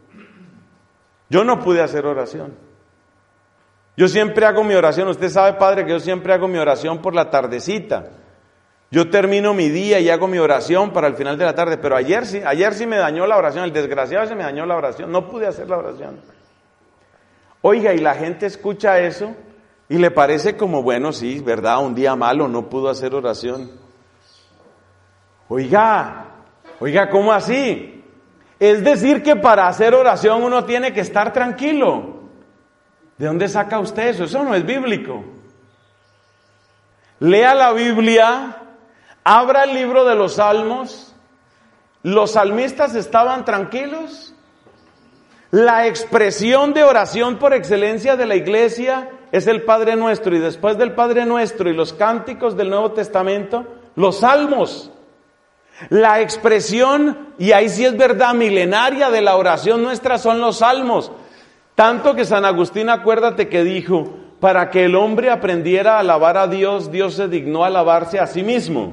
Yo siempre hago mi oración, usted sabe, padre, que yo siempre hago mi oración por la tardecita. Yo termino mi día y hago mi oración para el final de la tarde, pero ayer sí me dañó la oración, el desgraciado se me dañó la oración, no pude hacer la oración. Oiga, y la gente escucha eso y le parece como, bueno, sí, verdad, un día malo, no pudo hacer oración. Oiga, ¿cómo así? Es decir que para hacer oración uno tiene que estar tranquilo. ¿De dónde saca usted eso? Eso no es bíblico. Lea la Biblia, abra el libro de los Salmos. ¿Los salmistas estaban tranquilos? La expresión de oración por excelencia de la iglesia es el Padre Nuestro, y después del Padre Nuestro y los cánticos del Nuevo Testamento, los salmos. La expresión, y ahí sí es verdad, milenaria de la oración nuestra son los salmos. Tanto que San Agustín, acuérdate que dijo, para que el hombre aprendiera a alabar a Dios, Dios se dignó a alabarse a sí mismo.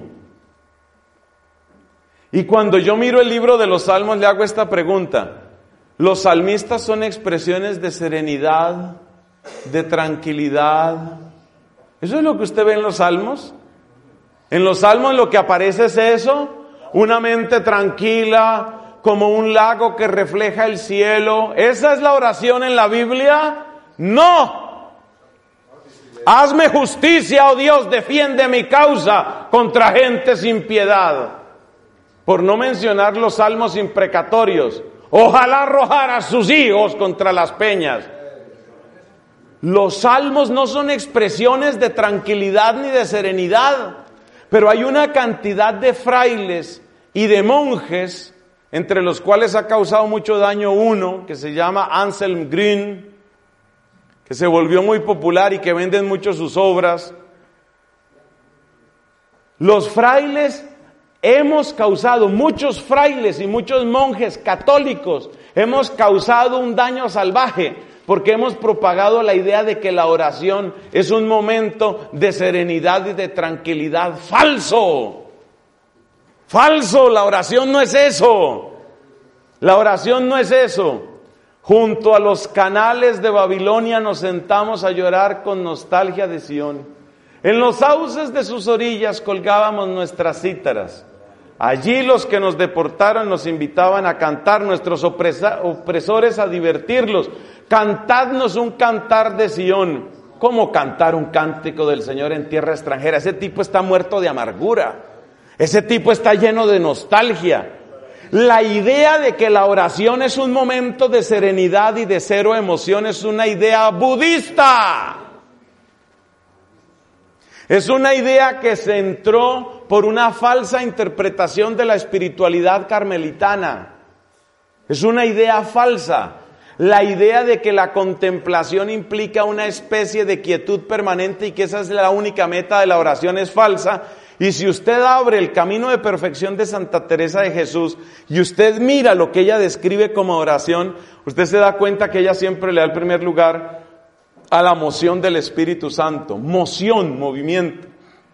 Y cuando yo miro el libro de los salmos le hago esta pregunta: ¿los salmistas son expresiones de serenidad, de tranquilidad? ¿Eso es lo que usted ve en los salmos? En los salmos lo que aparece es eso, una mente tranquila, como un lago que refleja el cielo. ¿Esa es la oración en la Biblia? ¡No! Hazme justicia, oh Dios, defiende mi causa contra gente sin piedad. Por no mencionar los salmos imprecatorios. Ojalá arrojara a sus hijos contra las peñas. Los salmos no son expresiones de tranquilidad ni de serenidad, pero hay una cantidad de frailes y de monjes, entre los cuales ha causado mucho daño uno, que se llama Anselm Green, que se volvió muy popular y que venden mucho sus obras. Los frailes hemos causado, muchos frailes y muchos monjes católicos, hemos causado un daño salvaje, porque hemos propagado la idea de que la oración es un momento de serenidad y de tranquilidad. ¡Falso! ¡Falso! La oración no es eso. La oración no es eso. Junto a los canales de Babilonia nos sentamos a llorar con nostalgia de Sión. En los sauces de sus orillas colgábamos nuestras cítaras. Allí los que nos deportaron nos invitaban a cantar, nuestros opresores a divertirlos. Cantadnos un cantar de Sión. ¿Cómo cantar un cántico del Señor en tierra extranjera? Ese tipo está muerto de amargura. Ese tipo está lleno de nostalgia. La idea de que la oración es un momento de serenidad y de cero emoción es una idea budista. Es una idea que se entró por una falsa interpretación de la espiritualidad carmelitana. Es una idea falsa. La idea de que la contemplación implica una especie de quietud permanente y que esa es la única meta de la oración es falsa. Y si usted abre el camino de perfección de Santa Teresa de Jesús y usted mira lo que ella describe como oración, usted se da cuenta que ella siempre le da el primer lugar a la moción del Espíritu Santo. Moción, movimiento.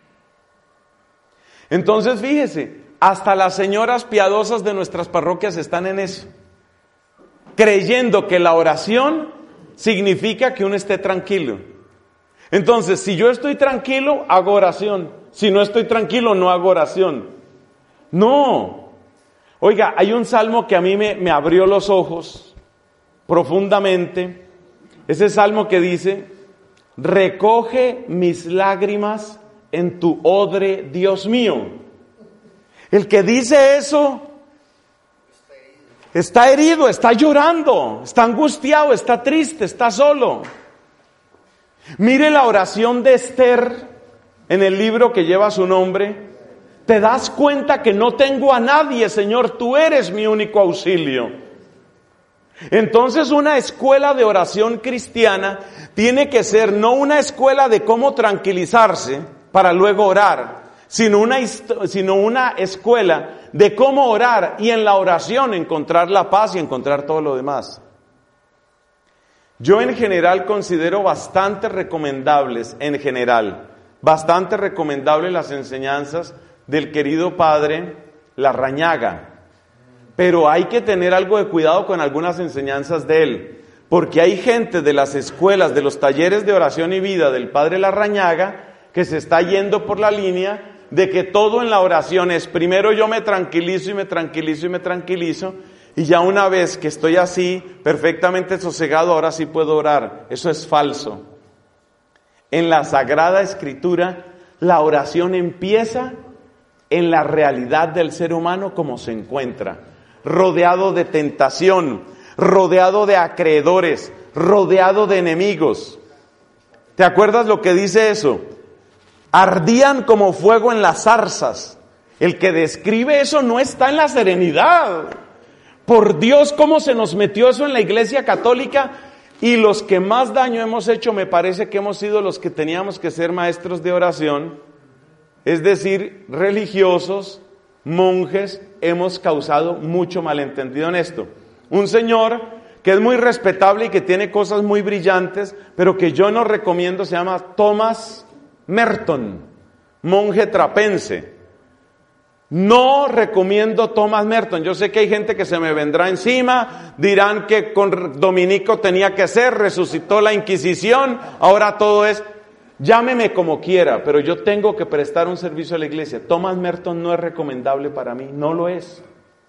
Entonces fíjese, hasta las señoras piadosas de nuestras parroquias están en eso, creyendo que la oración significa que uno esté tranquilo. Entonces, si yo estoy tranquilo, hago oración. Si no estoy tranquilo, no hago oración. No. Oiga, hay un salmo que a mí me abrió los ojos profundamente. Ese salmo que dice: recoge mis lágrimas en tu odre, Dios mío. El que dice eso está herido, está llorando, está angustiado, está triste, está solo. Mire la oración de Esther en el libro que lleva su nombre. Te das cuenta que no tengo a nadie, Señor, tú eres mi único auxilio. Entonces una escuela de oración cristiana tiene que ser no una escuela de cómo tranquilizarse para luego orar, sino una escuela de cómo orar y en la oración encontrar la paz y encontrar todo lo demás. Yo en general considero bastante recomendables, bastante recomendables las enseñanzas del querido padre Larrañaga. Pero hay que tener algo de cuidado con algunas enseñanzas de él, porque hay gente de las escuelas, de los talleres de oración y vida del padre Larrañaga, que se está yendo por la línea de que todo en la oración es, primero yo me tranquilizo y me tranquilizo y me tranquilizo, y ya una vez que estoy así, perfectamente sosegado, ahora sí puedo orar. Eso es falso. En la Sagrada Escritura, la oración empieza en la realidad del ser humano como se encuentra, rodeado de tentación, rodeado de acreedores, rodeado de enemigos. ¿Te acuerdas lo que dice eso? Ardían como fuego en las zarzas. El que describe eso no está en la serenidad. Por Dios, cómo se nos metió eso en la Iglesia Católica, y los que más daño hemos hecho me parece que hemos sido los que teníamos que ser maestros de oración, es decir, religiosos, monjes, hemos causado mucho malentendido en esto. Un señor que es muy respetable y que tiene cosas muy brillantes, pero que yo no recomiendo, se llama Thomas Merton, monje trapense. No recomiendo Thomas Merton. Yo sé que hay gente que se me vendrá encima, dirán que con Dominico tenía que ser, resucitó la Inquisición, ahora todo es, llámeme como quiera, pero yo tengo que prestar un servicio a la iglesia. Thomas Merton no es recomendable para mí, no lo es.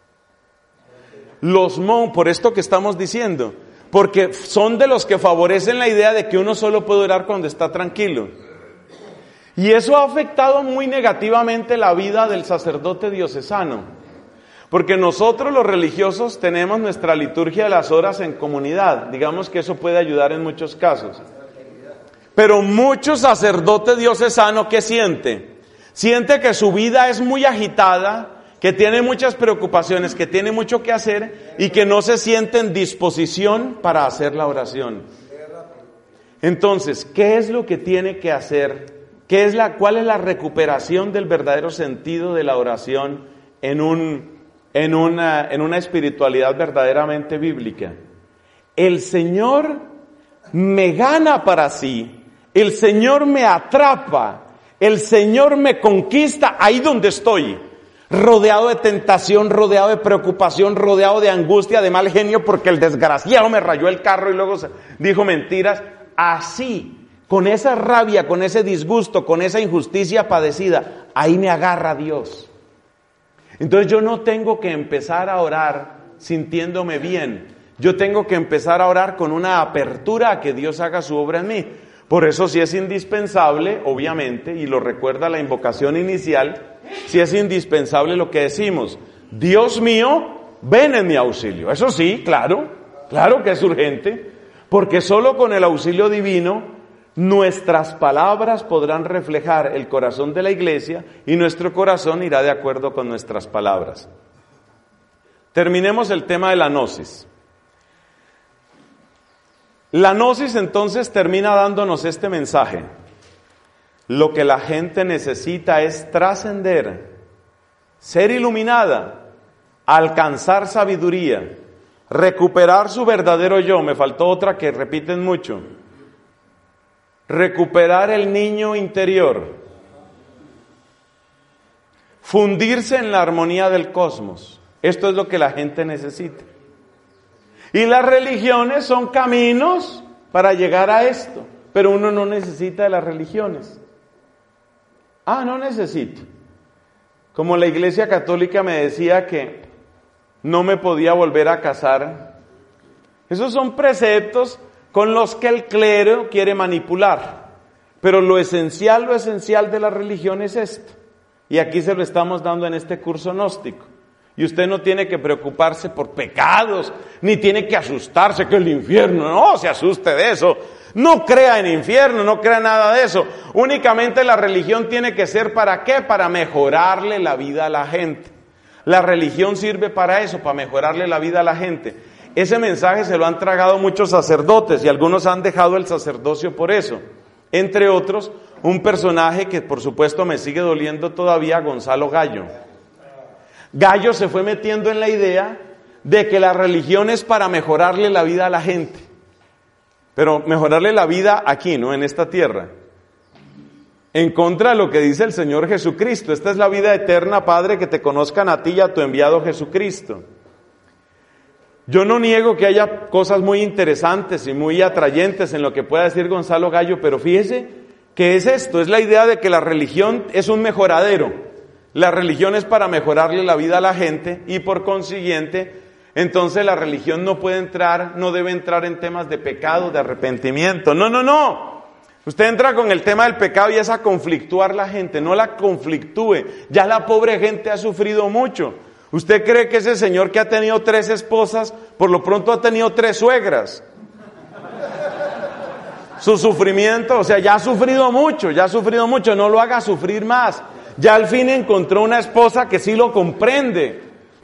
Los monjes, por esto que estamos diciendo, porque son de los que favorecen la idea de que uno solo puede orar cuando está tranquilo. Y eso ha afectado muy negativamente la vida del sacerdote diocesano. Porque nosotros los religiosos tenemos nuestra liturgia de las horas en comunidad. Digamos que eso puede ayudar en muchos casos. Pero muchos sacerdotes diocesanos, ¿qué siente? Siente que su vida es muy agitada, que tiene muchas preocupaciones, que tiene mucho que hacer y que no se siente en disposición para hacer la oración. Entonces, ¿qué es lo que tiene que hacer? ¿Cuál es la recuperación del verdadero sentido de la oración en una espiritualidad verdaderamente bíblica? El Señor me gana para sí, el Señor me atrapa, el Señor me conquista ahí donde estoy, rodeado de tentación, rodeado de preocupación, rodeado de angustia, de mal genio, porque el desgraciado me rayó el carro y luego dijo mentiras. Así, con esa rabia, con ese disgusto, con esa injusticia padecida, ahí me agarra Dios. Entonces yo no tengo que empezar a orar sintiéndome bien. Yo tengo que empezar a orar con una apertura a que Dios haga su obra en mí. Por eso sí es indispensable, obviamente, y lo recuerda la invocación inicial, sí es indispensable lo que decimos: Dios mío, ven en mi auxilio. Eso sí, claro que es urgente, porque solo con el auxilio divino nuestras palabras podrán reflejar el corazón de la iglesia y nuestro corazón irá de acuerdo con nuestras palabras. Terminemos el tema de la gnosis. La gnosis entonces termina dándonos este mensaje. Lo que la gente necesita es trascender, ser iluminada, alcanzar sabiduría, recuperar su verdadero yo. Me faltó otra que repiten mucho. Recuperar el niño interior, fundirse en la armonía del cosmos. Esto es lo que la gente necesita. Y las religiones son caminos para llegar a esto, pero uno no necesita de las religiones. No necesito. Como la Iglesia Católica me decía que no me podía volver a casar. Esos son preceptos con los que el clero quiere manipular. Pero lo esencial de la religión es esto. Y aquí se lo estamos dando en este curso gnóstico. Y usted no tiene que preocuparse por pecados, ni tiene que asustarse que el infierno, no se asuste de eso. No crea en infierno, no crea nada de eso. Únicamente la religión tiene que ser ¿para qué? Para mejorarle la vida a la gente. La religión sirve para eso, para mejorarle la vida a la gente. Ese mensaje se lo han tragado muchos sacerdotes y algunos han dejado el sacerdocio por eso. Entre otros, un personaje que por supuesto me sigue doliendo todavía, Gonzalo Gallo. Gallo se fue metiendo en la idea de que la religión es para mejorarle la vida a la gente. pero mejorarle la vida aquí, ¿no? En esta tierra. En contra de lo que dice el Señor Jesucristo. Esta es la vida eterna, Padre, que te conozcan a ti y a tu enviado Jesucristo. Yo no niego que haya cosas muy interesantes y muy atrayentes en lo que pueda decir Gonzalo Gallo, pero fíjese que es esto, es la idea de que la religión es un mejoradero. La religión es para mejorarle la vida a la gente y por consiguiente, entonces la religión no debe entrar en temas de pecado, de arrepentimiento. No. Usted entra con el tema del pecado y es a conflictuar la gente, no la conflictúe. Ya la pobre gente ha sufrido mucho. ¿Usted cree que ese señor que ha tenido 3 esposas, por lo pronto ha tenido 3 suegras? Su sufrimiento, o sea, ya ha sufrido mucho, no lo haga sufrir más. Ya al fin encontró una esposa que sí lo comprende.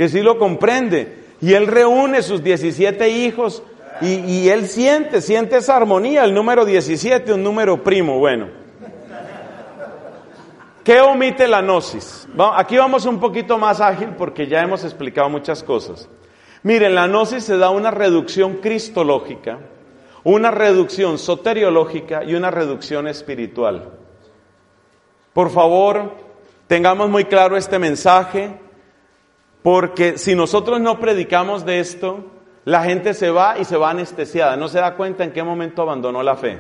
Y él reúne sus 17 hijos y él siente esa armonía, el número 17, un número primo, bueno. ¿Qué omite la gnosis? Aquí vamos un poquito más ágil porque ya hemos explicado muchas cosas. Miren, la gnosis se da una reducción cristológica, una reducción soteriológica y una reducción espiritual. Por favor, tengamos muy claro este mensaje, porque si nosotros no predicamos de esto, la gente se va y se va anestesiada, no se da cuenta en qué momento abandonó la fe.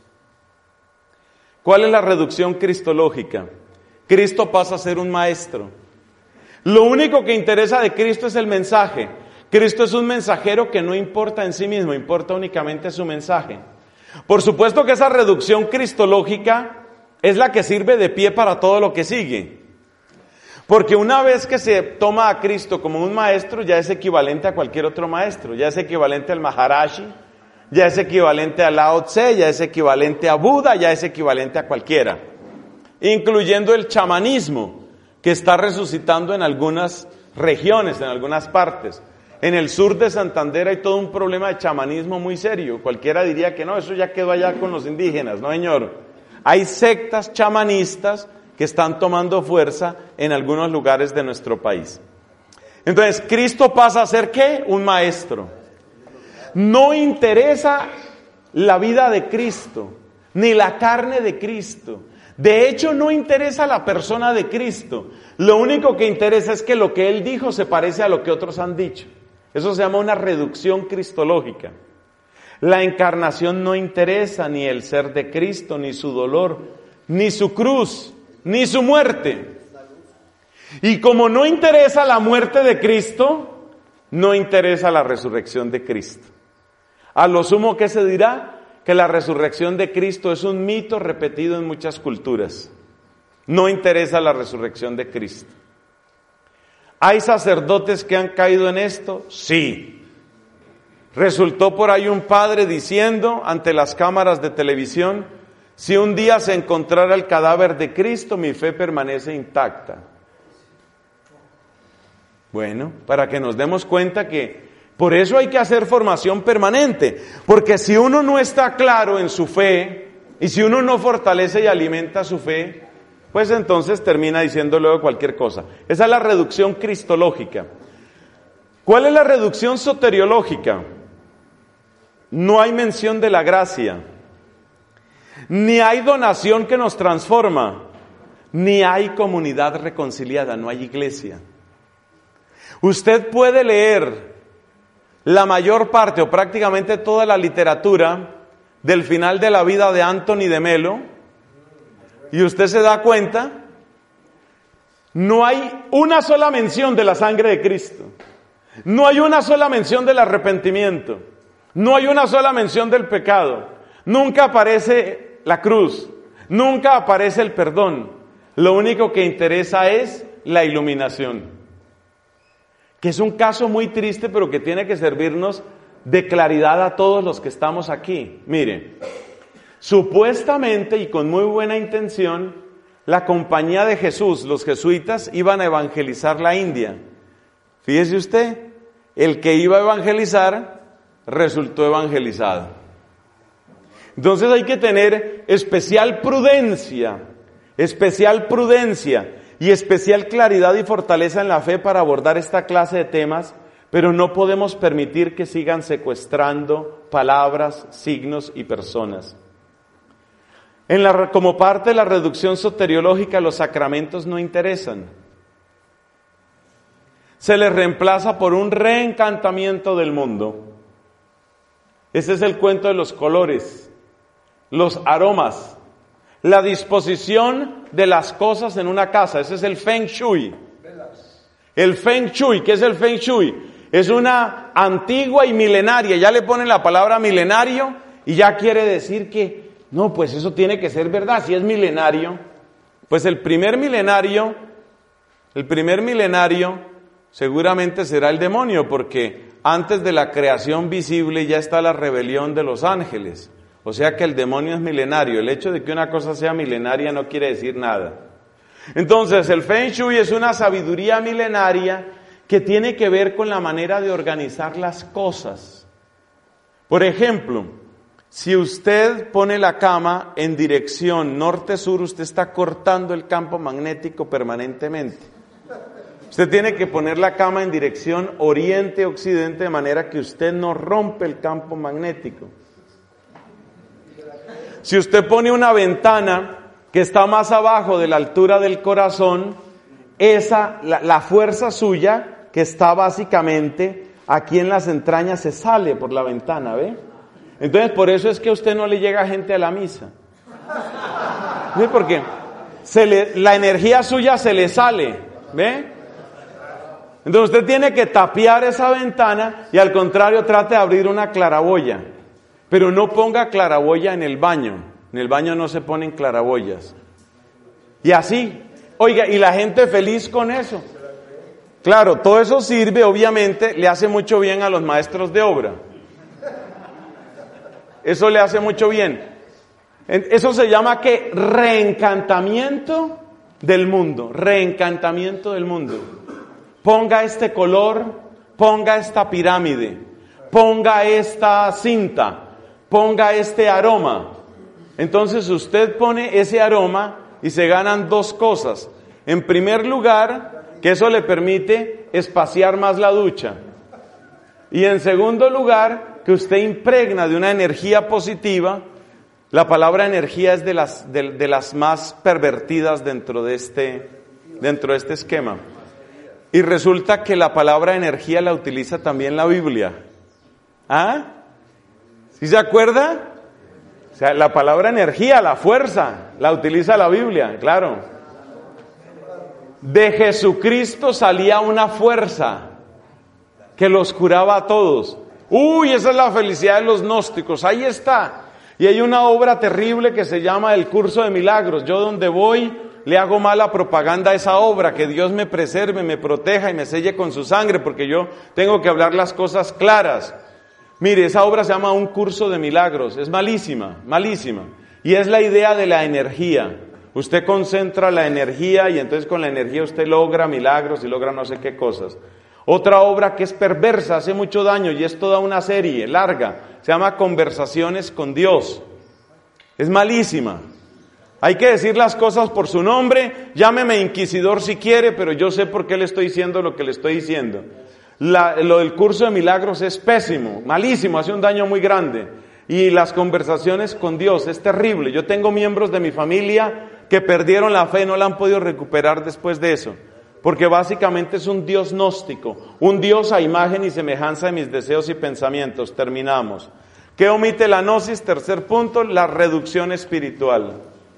¿Cuál es la reducción cristológica? Cristo pasa a ser un maestro. Lo único que interesa de Cristo es el mensaje. Cristo es un mensajero que no importa en sí mismo, importa únicamente su mensaje. Por supuesto que esa reducción cristológica es la que sirve de pie para todo lo que sigue. Porque una vez que se toma a Cristo como un maestro, ya es equivalente a cualquier otro maestro, ya es equivalente al Maharaji, ya es equivalente a Lao Tse, ya es equivalente a Buda, ya es equivalente a cualquiera. Incluyendo el chamanismo, que está resucitando en algunas regiones, en algunas partes. En el sur de Santander hay todo un problema de chamanismo muy serio. Cualquiera diría que no, eso ya quedó allá con los indígenas. No, señor. Hay sectas chamanistas que están tomando fuerza en algunos lugares de nuestro país. Entonces, Cristo pasa a ser, ¿qué? Un maestro. No interesa la vida de Cristo, ni la carne de Cristo. De hecho, no interesa la persona de Cristo. Lo único que interesa es que lo que Él dijo se parece a lo que otros han dicho. Eso se llama una reducción cristológica. La encarnación no interesa ni el ser de Cristo, ni su dolor, ni su cruz, ni su muerte. Y como no interesa la muerte de Cristo, no interesa la resurrección de Cristo. A lo sumo, ¿qué se dirá? Que la resurrección de Cristo es un mito repetido en muchas culturas. No interesa la resurrección de Cristo. ¿Hay sacerdotes que han caído en esto? Sí. Resultó por ahí un padre diciendo ante las cámaras de televisión: si un día se encontrara el cadáver de Cristo, mi fe permanece intacta. Bueno, para que nos demos cuenta que por eso hay que hacer formación permanente, porque si uno no está claro en su fe, y si uno no fortalece y alimenta su fe, pues entonces termina diciendo luego cualquier cosa. Esa es la reducción cristológica. ¿Cuál es la reducción soteriológica? No hay mención de la gracia, ni hay donación que nos transforma, ni hay comunidad reconciliada, no hay iglesia. Usted puede leer la mayor parte o prácticamente toda la literatura del final de la vida de Anthony de Melo y usted se da cuenta, no hay una sola mención de la sangre de Cristo, no hay una sola mención del arrepentimiento, no hay una sola mención del pecado, nunca aparece la cruz, nunca aparece el perdón. Lo único que interesa es la iluminación, que es un caso muy triste, pero que tiene que servirnos de claridad a todos los que estamos aquí. Mire, supuestamente y con muy buena intención, la compañía de Jesús, los jesuitas, iban a evangelizar la India. Fíjese usted, el que iba a evangelizar resultó evangelizado. Entonces hay que tener especial prudencia y especial claridad y fortaleza en la fe para abordar esta clase de temas, pero no podemos permitir que sigan secuestrando palabras, signos y personas. Como parte de la reducción soteriológica, los sacramentos no interesan. Se les reemplaza por un reencantamiento del mundo. Ese es el cuento de los colores, los aromas, la disposición de las cosas en una casa. Ese es el Feng Shui. El Feng Shui, ¿qué es el Feng Shui? Es una antigua y milenaria, ya le ponen la palabra milenario y ya quiere decir que, no, pues eso tiene que ser verdad, si es milenario. Pues el primer milenario seguramente será el demonio, porque antes de la creación visible ya está la rebelión de los ángeles. O sea que el demonio es milenario. El hecho de que una cosa sea milenaria no quiere decir nada. Entonces, el Feng Shui es una sabiduría milenaria que tiene que ver con la manera de organizar las cosas. Por ejemplo, si usted pone la cama en dirección norte-sur, usted está cortando el campo magnético permanentemente. Usted tiene que poner la cama en dirección oriente-occidente de manera que usted no rompe el campo magnético. Si usted pone una ventana que está más abajo de la altura del corazón, la fuerza suya, que está básicamente aquí en las entrañas, se sale por la ventana, ¿ve? Entonces, por eso es que a usted no le llega gente a la misa. ¿Ve? Porque la energía suya se le sale, ¿ve? Entonces usted tiene que tapiar esa ventana y al contrario trate de abrir una claraboya. Pero no ponga claraboya en el baño. En el baño no se ponen claraboyas. Y así, oiga, y la gente feliz con eso. Claro, todo eso sirve, obviamente, le hace mucho bien a los maestros de obra. Eso le hace mucho bien. Eso se llama ¿qué? Reencantamiento del mundo. Reencantamiento del mundo. Ponga este color, ponga esta pirámide, ponga esta cinta, ponga este aroma. Entonces usted pone ese aroma y se ganan dos cosas. En primer lugar, que eso le permite espaciar más la ducha. Y en segundo lugar, que usted impregna de una energía positiva. La palabra energía es de las más pervertidas dentro de este esquema. Y resulta que la palabra energía la utiliza también la Biblia. ¿Ah? ¿Sí se acuerda? O sea, la palabra energía, la fuerza, la utiliza la Biblia, claro. De Jesucristo salía una fuerza que los curaba a todos. Uy, esa es la felicidad de los gnósticos, ahí está. Y hay una obra terrible que se llama El Curso de Milagros. Yo donde voy le hago mala propaganda a esa obra, que Dios me preserve, me proteja y me selle con su sangre, porque yo tengo que hablar las cosas claras. Mire, esa obra se llama Un Curso de Milagros, es malísima, malísima. Y es la idea de la energía. Usted concentra la energía y entonces con la energía usted logra milagros y logra no sé qué cosas. Otra obra que es perversa, hace mucho daño y es toda una serie larga, se llama Conversaciones con Dios. Es malísima. Hay que decir las cosas por su nombre, llámeme inquisidor si quiere, pero yo sé por qué le estoy diciendo lo que le estoy diciendo. Lo del curso de milagros es pésimo, malísimo, hace un daño muy grande. Y las conversaciones con Dios es terrible. Yo tengo miembros de mi familia que perdieron la fe, no la han podido recuperar después de eso. Porque básicamente es un Dios gnóstico, un Dios a imagen y semejanza de mis deseos y pensamientos. Terminamos. ¿Qué omite la gnosis? Tercer punto, la reducción espiritual.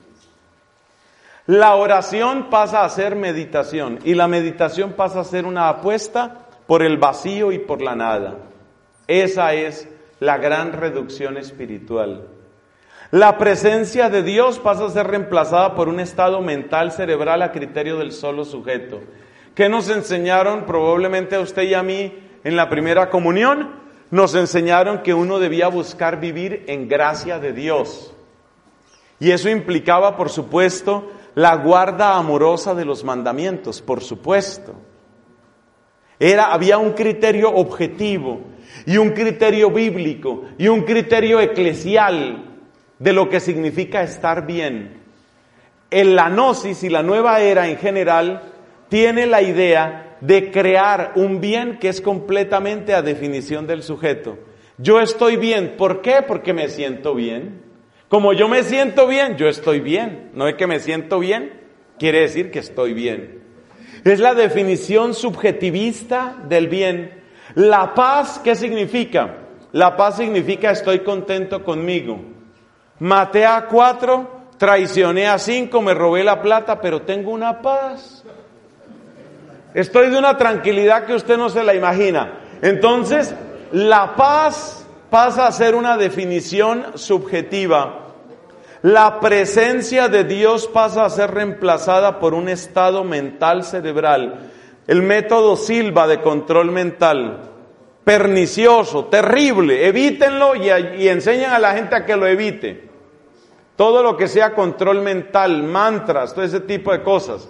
La oración pasa a ser meditación y la meditación pasa a ser una apuesta por el vacío y por la nada. Esa es la gran reducción espiritual. La presencia de Dios pasa a ser reemplazada por un estado mental cerebral a criterio del solo sujeto. ¿Qué nos enseñaron probablemente a usted y a mí en la primera comunión? Nos enseñaron que uno debía buscar vivir en gracia de Dios. Y eso implicaba, por supuesto, la guarda amorosa de los mandamientos, por supuesto. Había un criterio objetivo y un criterio bíblico y un criterio eclesial de lo que significa estar bien. La gnosis y la nueva era en general tiene la idea de crear un bien que es completamente a definición del sujeto. Yo estoy bien. ¿Por qué? Porque me siento bien. Como yo me siento bien, yo estoy bien. No es que me siento bien, quiere decir que estoy bien. Es la definición subjetivista del bien. La paz, ¿qué significa? La paz significa estoy contento conmigo. Maté a 4, traicioné a 5, me robé la plata, pero tengo una paz. Estoy de una tranquilidad que usted no se la imagina. Entonces, la paz pasa a ser una definición subjetiva. La presencia de Dios pasa a ser reemplazada por un estado mental cerebral. El método Silva de control mental, pernicioso, terrible, evítenlo y enseñan a la gente a que lo evite. Todo lo que sea control mental, mantras, todo ese tipo de cosas.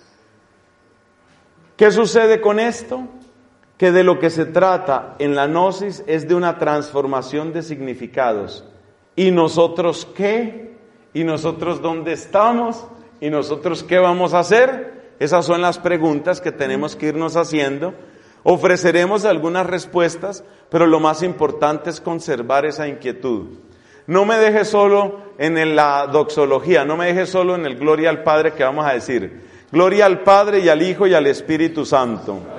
¿Qué sucede con esto? Que de lo que se trata en la gnosis es de una transformación de significados. ¿Y nosotros qué? ¿Y nosotros dónde estamos? ¿Y nosotros qué vamos a hacer? Esas son las preguntas que tenemos que irnos haciendo. Ofreceremos algunas respuestas, pero lo más importante es conservar esa inquietud. No me deje solo en la doxología, no me deje solo en el gloria al Padre que vamos a decir. Gloria al Padre y al Hijo y al Espíritu Santo.